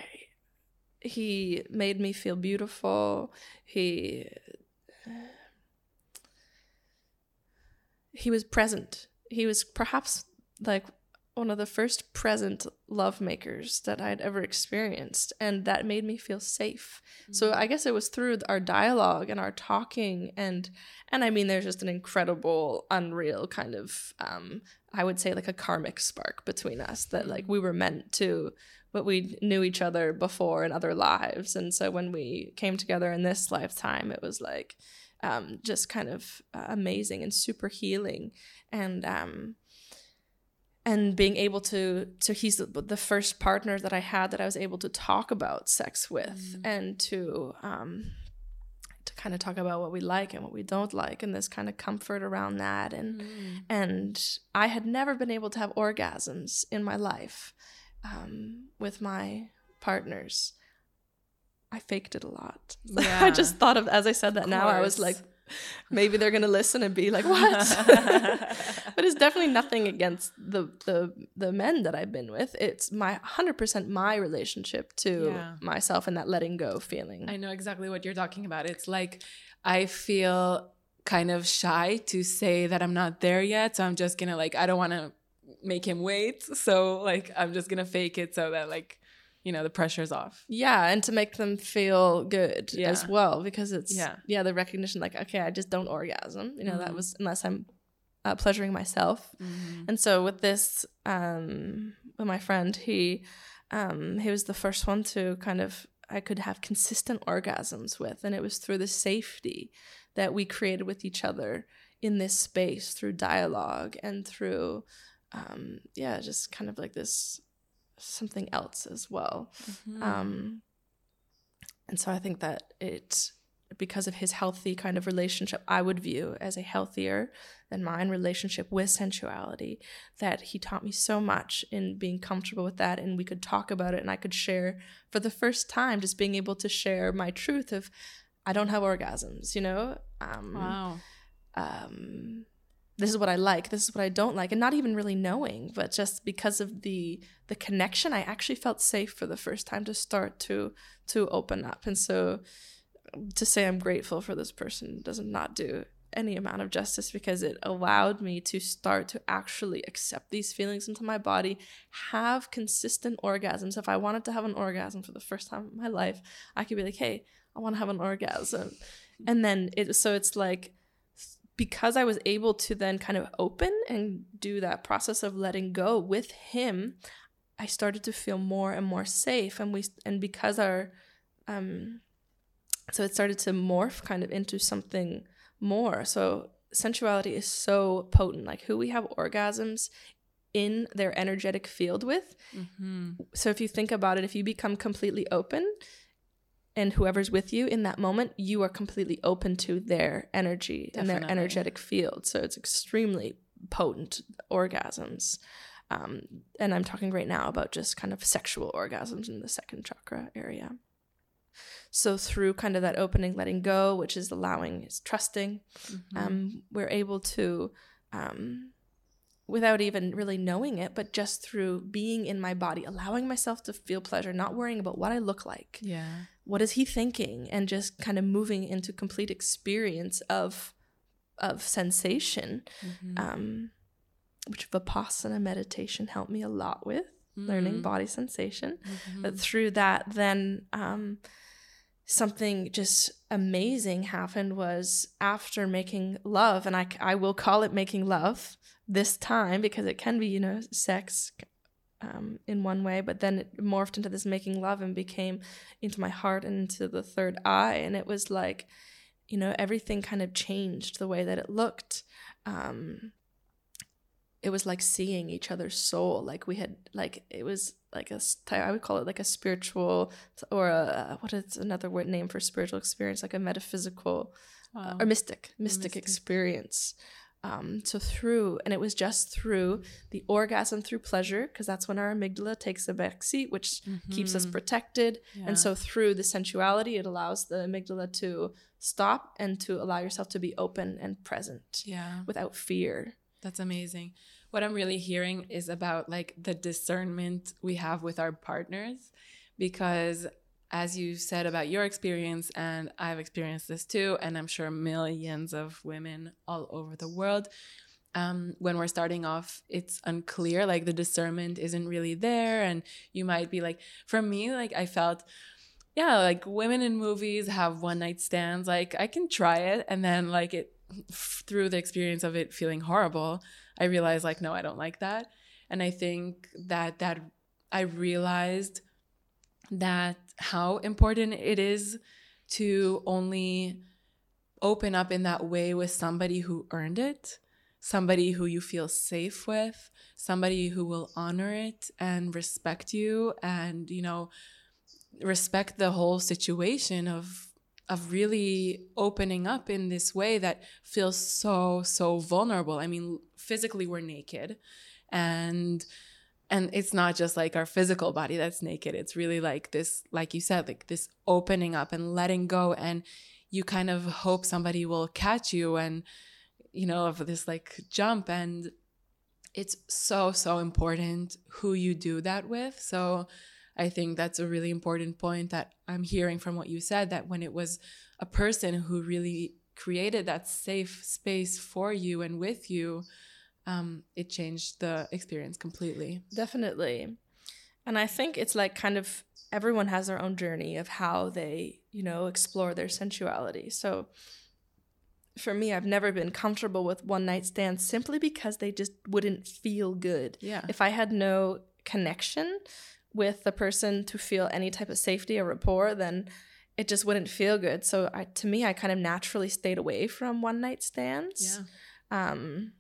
he made me feel beautiful. He he was present. He was perhaps like one of the first present love makers that I'd ever experienced, and that made me feel safe. Mm-hmm. So I guess it was through our dialogue and our talking, and and I mean, there's just an incredible, unreal kind of um, I would say like a karmic spark between us, that like we were meant to. But we knew each other before in other lives. And so when we came together in this lifetime, it was like um, just kind of uh, amazing and super healing. And um, and being able to, to he's the, the first partner that I had that I was able to talk about sex with, mm. and to um, to kind of talk about what we like and what we don't like, and this kind of comfort around that. And mm. and I had never been able to have orgasms in my life. Um, with my partners. I faked it a lot. Yeah. I just thought of, as I said that now, I was like, maybe they're going to listen and be like, what? But it's definitely nothing against the, the, the men that I've been with. It's my one hundred percent my relationship to yeah. myself and that letting go feeling. I know exactly what you're talking about. It's like, I feel kind of shy to say that I'm not there yet. So I'm just going to like, I don't want to make him wait, so like I'm just gonna fake it so that like, you know, the pressure's off. Yeah, and to make them feel good yeah. as well, because it's yeah. yeah the recognition like, okay, I just don't orgasm, you know. Mm-hmm. That was unless I'm uh, pleasuring myself. Mm-hmm. And so with this um with my friend, he um he was the first one to kind of I could have consistent orgasms with, and it was through the safety that we created with each other in this space, through dialogue and through Um, yeah, just kind of like this something else as well. Mm-hmm. Um, and so I think that it, because of his healthy kind of relationship, I would view as a healthier than mine relationship with sensuality, that he taught me so much in being comfortable with that, and we could talk about it, and I could share for the first time, just being able to share my truth of, I don't have orgasms, you know? Um, wow. Um, this is what I like, this is what I don't like, and not even really knowing, but just because of the the connection, I actually felt safe for the first time to start to to open up. And so to say I'm grateful for this person does not do any amount of justice, because it allowed me to start to actually accept these feelings into my body, have consistent orgasms. If I wanted to have an orgasm for the first time in my life, I could be like, hey, I want to have an orgasm. And then it so it's like, because I was able to then kind of open and do that process of letting go with him, I started to feel more and more safe. And we and because our um so it started to morph kind of into something more. So sensuality is so potent. Like who we have orgasms in their energetic field with. Mm-hmm. So if you think about it, if you become completely open and whoever's with you in that moment, you are completely open to their energy Definitely. And their energetic field. So it's extremely potent orgasms. Um, and I'm talking right now about just kind of sexual orgasms in the second chakra area. So through kind of that opening, letting go, which is allowing, is trusting, mm-hmm. um, we're able to, um, without even really knowing it, but just through being in my body, allowing myself to feel pleasure, not worrying about what I look like. Yeah. What is he thinking? And just kind of moving into complete experience of of sensation, mm-hmm. um, which Vipassana meditation helped me a lot with, mm-hmm. learning body sensation. Mm-hmm. But through that, then um, something just amazing happened was after making love, and I, I will call it making love this time because it can be, you know, sex um, in one way, but then it morphed into this making love and became into my heart and into the third eye. And it was like, you know, everything kind of changed the way that it looked. Um, it was like seeing each other's soul. Like we had, like, it was like a, I would call it like a spiritual or a, what is another word name for spiritual experience, like a metaphysical wow. or mystic, mystic, mystic. experience. Um, so through, and it was just through the orgasm through pleasure, because that's when our amygdala takes a back seat, which mm-hmm. keeps us protected. Yeah. And so through the sensuality, it allows the amygdala to stop and to allow yourself to be open and present yeah. without fear. That's amazing. What I'm really hearing is about like the discernment we have with our partners, because as you said about your experience, and I've experienced this too, and I'm sure millions of women all over the world, um, when we're starting off, it's unclear, like the discernment isn't really there. And you might be like, for me, like I felt, yeah, like women in movies have one night stands, like I can try it. And then like it, through the experience of it feeling horrible, I realized like, no, I don't like that. And I think that that I realized that how important it is to only open up in that way with somebody who earned it, somebody who you feel safe with, somebody who will honor it and respect you and, you know, respect the whole situation of of really opening up in this way that feels so, so vulnerable. I mean, physically we're naked, and And it's not just like our physical body that's naked. It's really like this, like you said, like this opening up and letting go. And you kind of hope somebody will catch you and, you know, of this like jump. And it's so, so important who you do that with. So I think that's a really important point that I'm hearing from what you said, that when it was a person who really created that safe space for you and with you, Um, it changed the experience completely. Definitely. And I think it's like kind of everyone has their own journey of how they, you know, explore their sensuality. So for me, I've never been comfortable with one night stands simply because they just wouldn't feel good. Yeah. If I had no connection with the person to feel any type of safety or rapport, then it just wouldn't feel good. So I, to me, I kind of naturally stayed away from one night stands. Yeah. Um,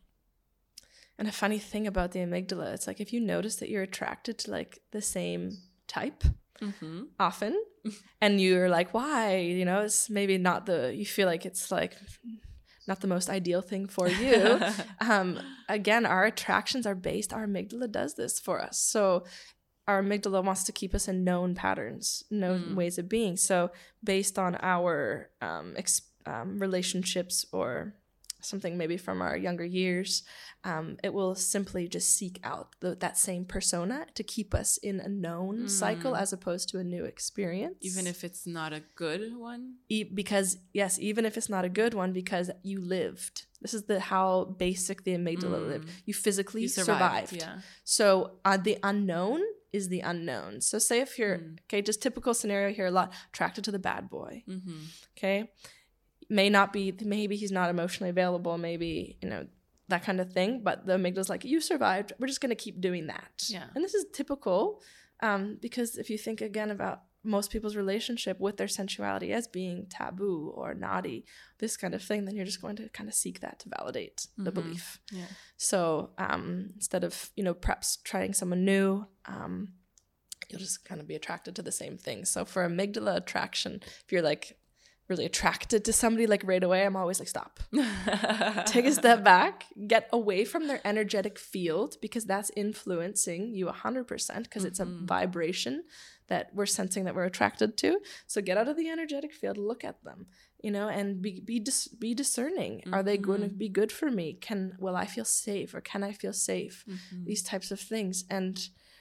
And a funny thing about the amygdala, it's like if you notice that you're attracted to like the same type mm-hmm. often, and you're like, why? You know, it's maybe not the, you feel like it's like not the most ideal thing for you. um, again, our attractions are based, our amygdala does this for us. So our amygdala wants to keep us in known patterns, known mm. ways of being. So based on our um, ex- um, relationships or something maybe from our younger years, um, it will simply just seek out the, that same persona to keep us in a known mm. cycle as opposed to a new experience. Even if it's not a good one? E- because, yes, even if it's not a good one, because you lived. This is the how basic the amygdala mm. lived. You physically you survived. survived. Yeah. So uh, the unknown is the unknown. So say if you're, mm. okay, just typical scenario here a lot, attracted to the bad boy, mm-hmm. okay? May not be, maybe he's not emotionally available, maybe, you know, that kind of thing. But the amygdala's like, you survived. We're just going to keep doing that. Yeah. And this is typical um, because if you think again about most people's relationship with their sensuality as being taboo or naughty, this kind of thing, then you're just going to kind of seek that to validate mm-hmm. the belief. Yeah. So um, instead of, you know, perhaps trying someone new, um, you'll just kind of be attracted to the same thing. So for amygdala attraction, if you're like really attracted to somebody like right away, I'm always like, stop. Take a step back, get away from their energetic field, because that's influencing you one hundred percent, because mm-hmm. it's a vibration that we're sensing that we're attracted to. So get out of the energetic field, look at them, you know, and be be dis- be discerning. Mm-hmm. Are they going to be good for me? Can will I feel safe, or can I feel safe? Mm-hmm. These types of things. And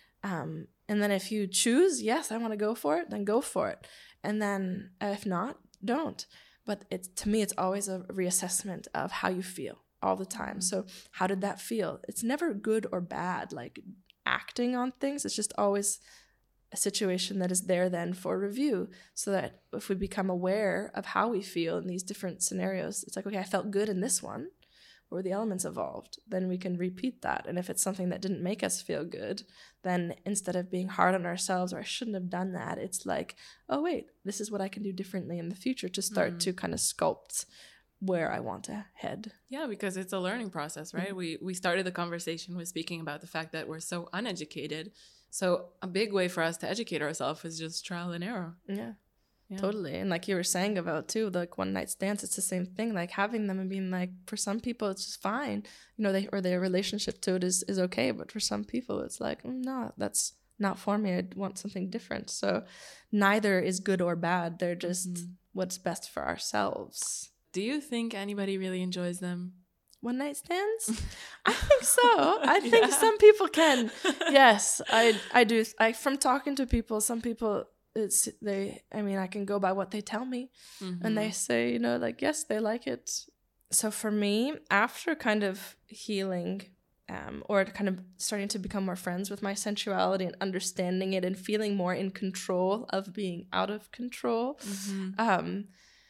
um and then if you choose, yes, I want to go for it, then go for it. And then if not, don't. But it's, to me, it's always a reassessment of how you feel all the time. Mm-hmm. So how did that feel? It's never good or bad, like acting on things. It's just always a situation that is there then for review, so that if we become aware of how we feel in these different scenarios, it's like, okay, I felt good in this one, where the elements evolved, then we can repeat that. And if it's something that didn't make us feel good, then instead of being hard on ourselves, or I shouldn't have done that, it's like, oh wait, this is what I can do differently in the future to start mm. to kind of sculpt where I want to head. Yeah, because it's a learning process, right? Mm-hmm. We we started the conversation with speaking about the fact that we're so uneducated. So a big way for us to educate ourselves is just trial and error. Yeah. Yeah. Totally. And like you were saying about too, like one night stands, it's the same thing, like having them and being like, for some people it's just fine, you know, they or their relationship to it is, is okay. But for some people it's like, mm, no, that's not for me. I want something different. So neither is good or bad. They're just mm-hmm. what's best for ourselves. Do you think anybody really enjoys them? One night stands? I think so. I think yeah. some people can. Yes, I I do. I from talking to people, some people, it's they I mean I can go by what they tell me, mm-hmm. and they say, you know, like, yes, they like it. So for me, after kind of healing um or kind of starting to become more friends with my sensuality and understanding it and feeling more in control of being out of control, mm-hmm. um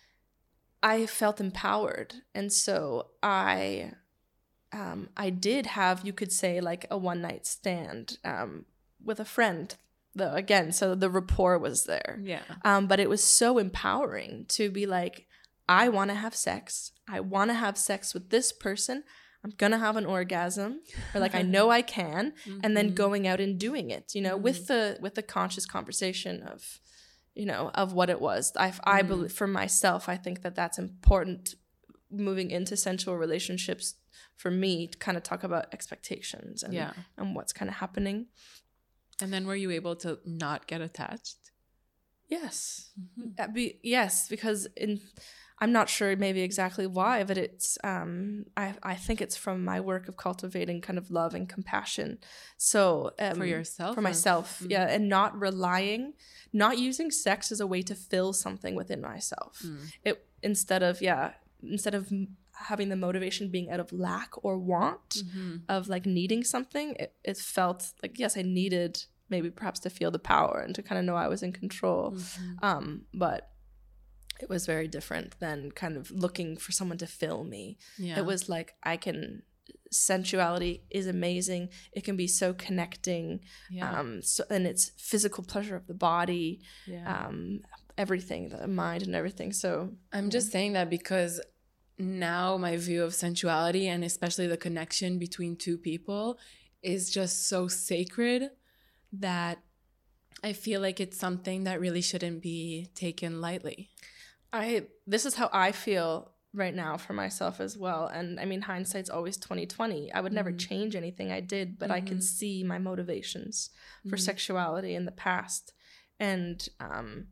I felt empowered. And so I um I did have, you could say, like a one night stand um with a friend. The, again, so the rapport was there. Yeah. Um, but it was so empowering to be like, I want to have sex. I want to have sex with this person. I'm going to have an orgasm, or like, I know I can. Mm-hmm. And then going out and doing it, you know, mm-hmm. with the, with the conscious conversation of, you know, of what it was. I, I mm-hmm. believe for myself, I think that that's important moving into sensual relationships for me, to kind of talk about expectations and, yeah. and what's kind of happening. And then were you able to not get attached? Yes. Mm-hmm. Be, yes, because in I'm not sure maybe exactly why, but it's um I I think it's from my work of cultivating kind of love and compassion. So um, for yourself, for or? myself, mm-hmm. yeah, and not relying, not using sex as a way to fill something within myself. Mm. It instead of yeah instead of having the motivation being out of lack or want, mm-hmm. of like needing something, it, it felt like, yes, I needed maybe perhaps to feel the power and to kind of know I was in control. Mm-hmm. Um, but it was very different than kind of looking for someone to fill me. Yeah. It was like, I can, sensuality is amazing. It can be so connecting. Yeah. Um, so, and it's physical pleasure of the body, yeah. um, everything, the mind and everything. So I'm just yeah. saying that because now my view of sensuality, and especially the connection between two people, is just so sacred that I feel like it's something that really shouldn't be taken lightly. I this is how I feel right now for myself as well. And I mean, hindsight's always twenty twenty. I would mm-hmm. never change anything I did, but mm-hmm. I can see my motivations for mm-hmm. sexuality in the past. And um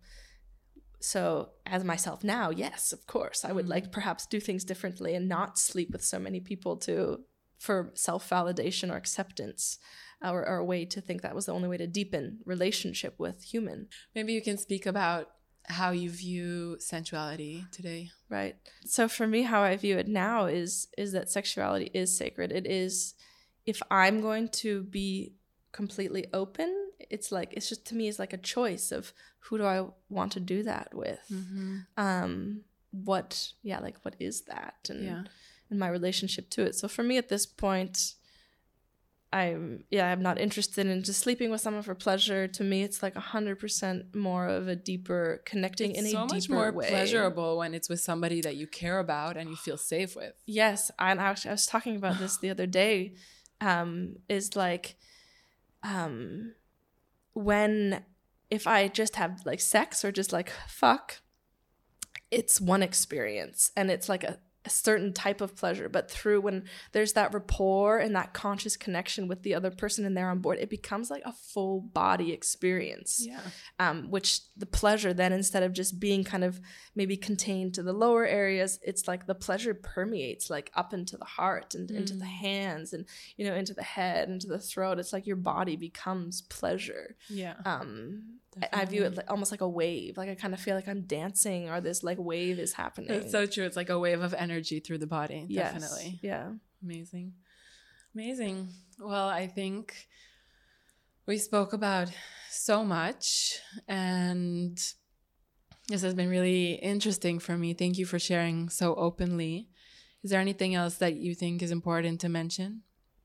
so as myself now, yes, of course, I would mm-hmm. like perhaps do things differently and not sleep with so many people to for self-validation or acceptance, or, or a way to think that was the only way to deepen relationship with human. Maybe you can speak about how you view sensuality today. Right. So for me, how I view it now is is that sexuality is sacred. It is, if I'm going to be completely open, it's like, it's just, to me, it's like a choice of who do I want to do that with? Mm-hmm. Um, what, yeah, like what is that? And, yeah. and my relationship to it. So for me at this point, I'm yeah, I'm not interested in just sleeping with someone for pleasure. To me, it's like a hundred percent more of a deeper connecting It's in a so deeper much more way. pleasurable when it's with somebody that you care about and you feel safe with. Yes, I, and actually, I was talking about this the other day. Um, is like, um, when if I just have like sex or just like fuck, it's one experience and it's like a. a certain type of pleasure, but through when there's that rapport and that conscious connection with the other person and they're on board, it becomes like a full body experience. Yeah. Um, which the pleasure then, instead of just being kind of maybe contained to the lower areas, it's like the pleasure permeates like up into the heart and mm. into the hands and, you know, into the head, into the throat. It's like your body becomes pleasure. Yeah. Um, Definitely. I view it like, almost like a wave. Like I kind of feel like I'm dancing or this like wave is happening. It's so true. It's like a wave of energy through the body. Yes. Definitely. Yeah. Amazing. Amazing. Well, I think we spoke about so much and this has been really interesting for me. Thank you for sharing so openly. Is there anything else that you think is important to mention?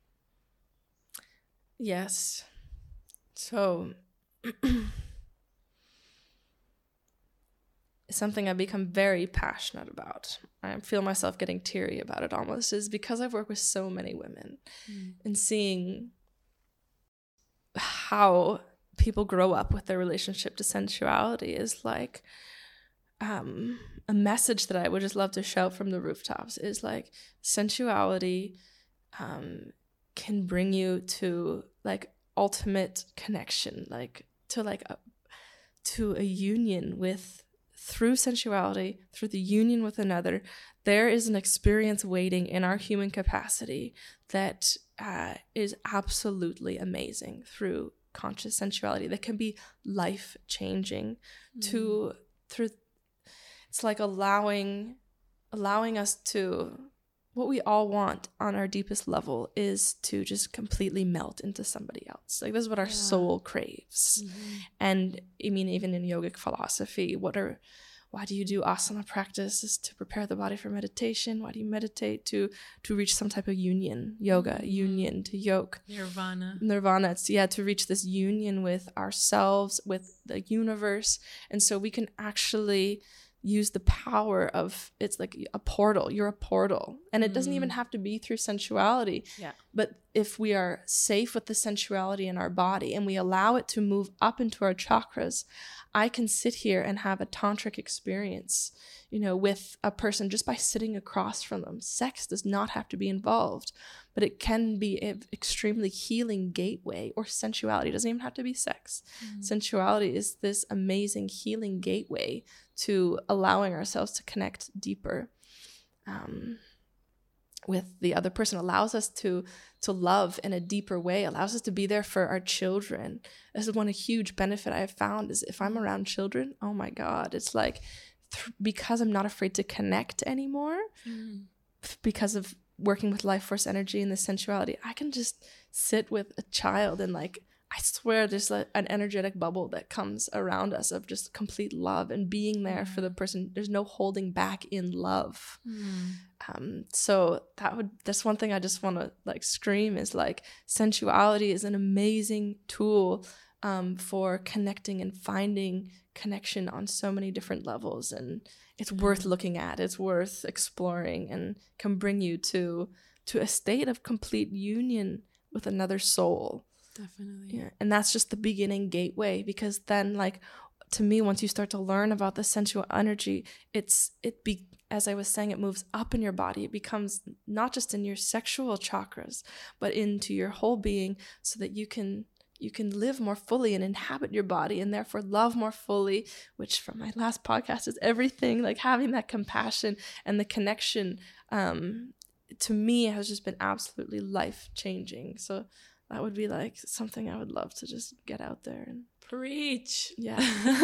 Yes. So something I've become very passionate about, I feel myself getting teary about it almost, is because I've worked with so many women mm. and seeing how people grow up with their relationship to sensuality is like um, a message that I would just love to shout from the rooftops is like sensuality um, can bring you to like ultimate connection, like to like a, to a union with through sensuality, through the union with another. There is an experience waiting in our human capacity that uh, is absolutely amazing through conscious sensuality that can be life-changing mm. to through it's like allowing allowing us to what we all want on our deepest level is to just completely melt into somebody else. Like this is what our yeah. soul craves. Mm-hmm. And I mean, even in yogic philosophy, what are, why do you do asana practice? Is to prepare the body for meditation. Why do you meditate? To to reach some type of union, yoga, mm-hmm. union, to yoke. Nirvana. Nirvana. It's, yeah, to reach this union with ourselves, with the universe. And so we can actually use the power of, it's like a portal. You're a portal. And it doesn't mm. even have to be through sensuality. Yeah. But if we are safe with the sensuality in our body and we allow it to move up into our chakras, I can sit here and have a tantric experience, you know, with a person just by sitting across from them. Sex does not have to be involved, but it can be an extremely healing gateway, or sensuality. It doesn't even have to be sex. Mm. Sensuality is this amazing healing gateway to allowing ourselves to connect deeper um, with the other person, allows us to to love in a deeper way, allows us to be there for our children. This is one a huge benefit I have found is if I'm around children, oh my God, it's like th- because I'm not afraid to connect anymore, mm. f- because of working with life force energy and the sensuality, I can just sit with a child and like, I swear there's like an energetic bubble that comes around us of just complete love and being there yeah. for the person. There's no holding back in love. Mm. Um, so that would, that's one thing I just want to like scream is like sensuality is an amazing tool um, for connecting and finding connection on so many different levels. And it's mm. worth looking at. It's worth exploring and can bring you to, to a state of complete union with another soul. Definitely. Yeah. And that's just the beginning gateway, because then like to me, once you start to learn about the sensual energy, it's it be as I was saying, it moves up in your body. It becomes not just in your sexual chakras, but into your whole being, so that you can you can live more fully and inhabit your body and therefore love more fully, which from my last podcast is everything, like having that compassion and the connection um to me has just been absolutely life changing. So that would be like something I would love to just get out there and preach. Yeah.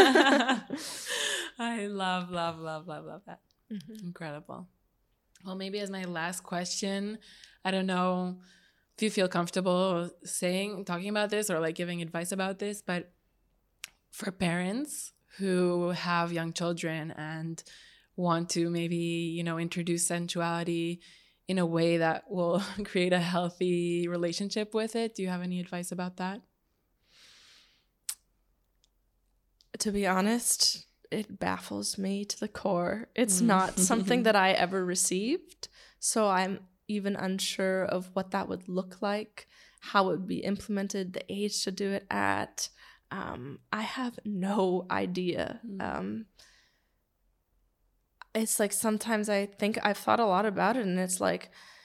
I love, love, love, love, love that. Mm-hmm. Incredible. Well, maybe as my last question, I don't know if you feel comfortable saying, talking about this or like giving advice about this, but for parents who have young children and want to maybe, you know, introduce sensuality in a way that will create a healthy relationship with it. Do you have any advice about that? To be honest, it baffles me to the core. It's mm. not something that I ever received. So I'm even unsure of what that would look like, how it would be implemented, the age to do it at. Um, I have no idea. Mm. Um, it's like sometimes I think I've thought a lot about it, and it's like,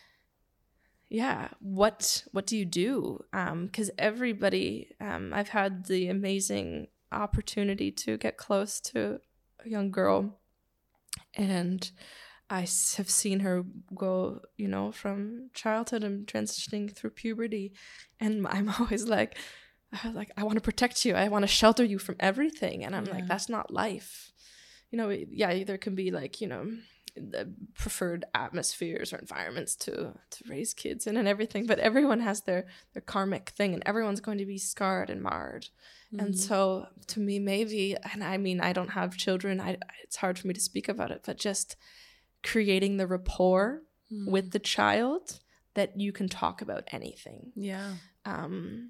yeah, what what do you do? Um, 'cause everybody, um, I've had the amazing opportunity to get close to a young girl, and I have seen her go, you know, from childhood and transitioning through puberty, and I'm always like, I like, I want to protect you, I want to shelter you from everything, and I'm yeah. like, that's not life, you know. Yeah, there can be like, you know, the preferred atmospheres or environments to to raise kids in and everything, but everyone has their their karmic thing, and everyone's going to be scarred and marred. Mm-hmm. And so to me, maybe, and I mean, I don't have children, I it's hard for me to speak about it, but just creating the rapport mm-hmm. with the child that you can talk about anything. Yeah. Um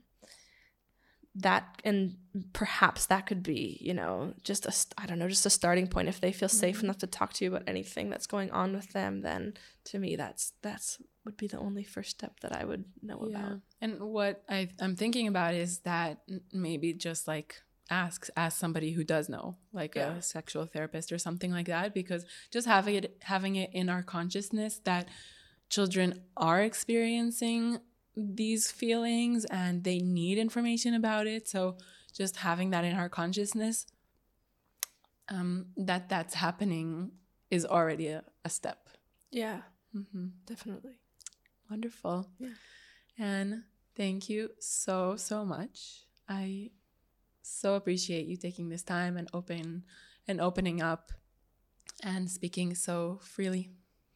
that, and perhaps that could be, you know, just a, I don't know, just a starting point. If they feel safe mm-hmm. enough to talk to you about anything that's going on with them, then to me, that's, that's would be the only first step that I would know yeah. about. And what I, I'm thinking about is that maybe just like ask, ask somebody who does know, like yeah. a sexual therapist or something like that, because just having it, having it in our consciousness that children are experiencing these feelings and they need information about it. So just having that in our consciousness, um, that that's happening is already a, a step. Yeah, mm-hmm. definitely. Wonderful. Yeah. And thank you so, so much. I so appreciate you taking this time and open and opening up and speaking so freely.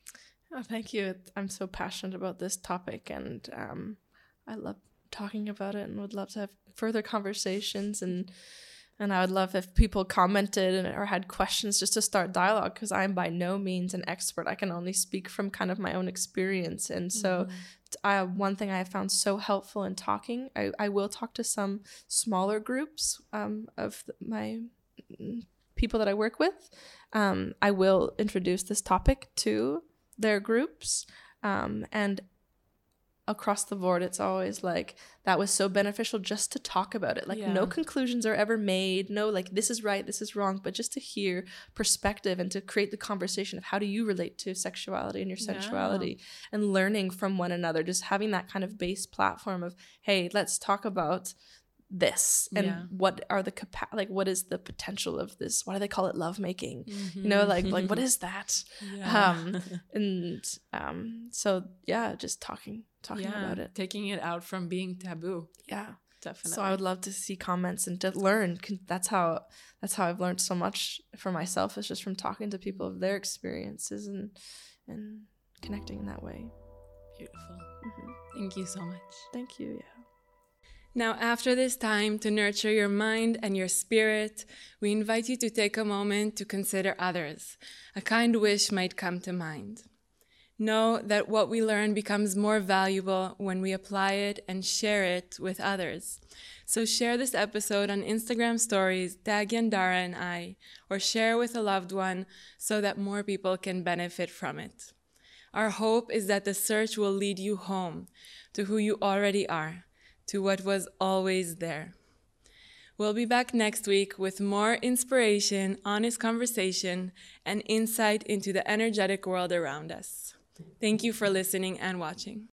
Oh, thank you. I'm so passionate about this topic, and um, I love talking about it, and would love to have further conversations, and and I would love if people commented and or had questions just to start dialogue, because I'm by no means an expert. I can only speak from kind of my own experience, and so mm-hmm. I, one thing I have found so helpful in talking, I, I will talk to some smaller groups um, of the, my people that I work with. Um, I will introduce this topic to their groups, um, and across the board, it's always like, that was so beneficial just to talk about it. Like yeah. no conclusions are ever made, no like this is right, this is wrong, but just to hear perspective and to create the conversation of how do you relate to sexuality and your sexuality yeah. and learning from one another, just having that kind of base platform of, hey, let's talk about this and yeah. what are the capa- like what is the potential of this, why do they call it lovemaking, mm-hmm. you know, like like what is that yeah. um and um so yeah just talking talking yeah. about it, taking it out from being taboo. Yeah, definitely. So I would love to see comments and to learn. That's how that's how I've learned so much for myself, is just from talking to people of their experiences and and connecting in that way. Beautiful. Mm-hmm. Thank you so much. Thank you. Yeah. Now, after this time to nurture your mind and your spirit, we invite you to take a moment to consider others. A kind wish might come to mind. Know that what we learn becomes more valuable when we apply it and share it with others. So share this episode on Instagram stories, tag Yandara and I, or share with a loved one so that more people can benefit from it. Our hope is that the search will lead you home to who you already are, to what was always there. We'll be back next week with more inspiration, honest conversation, and insight into the energetic world around us. Thank you for listening and watching.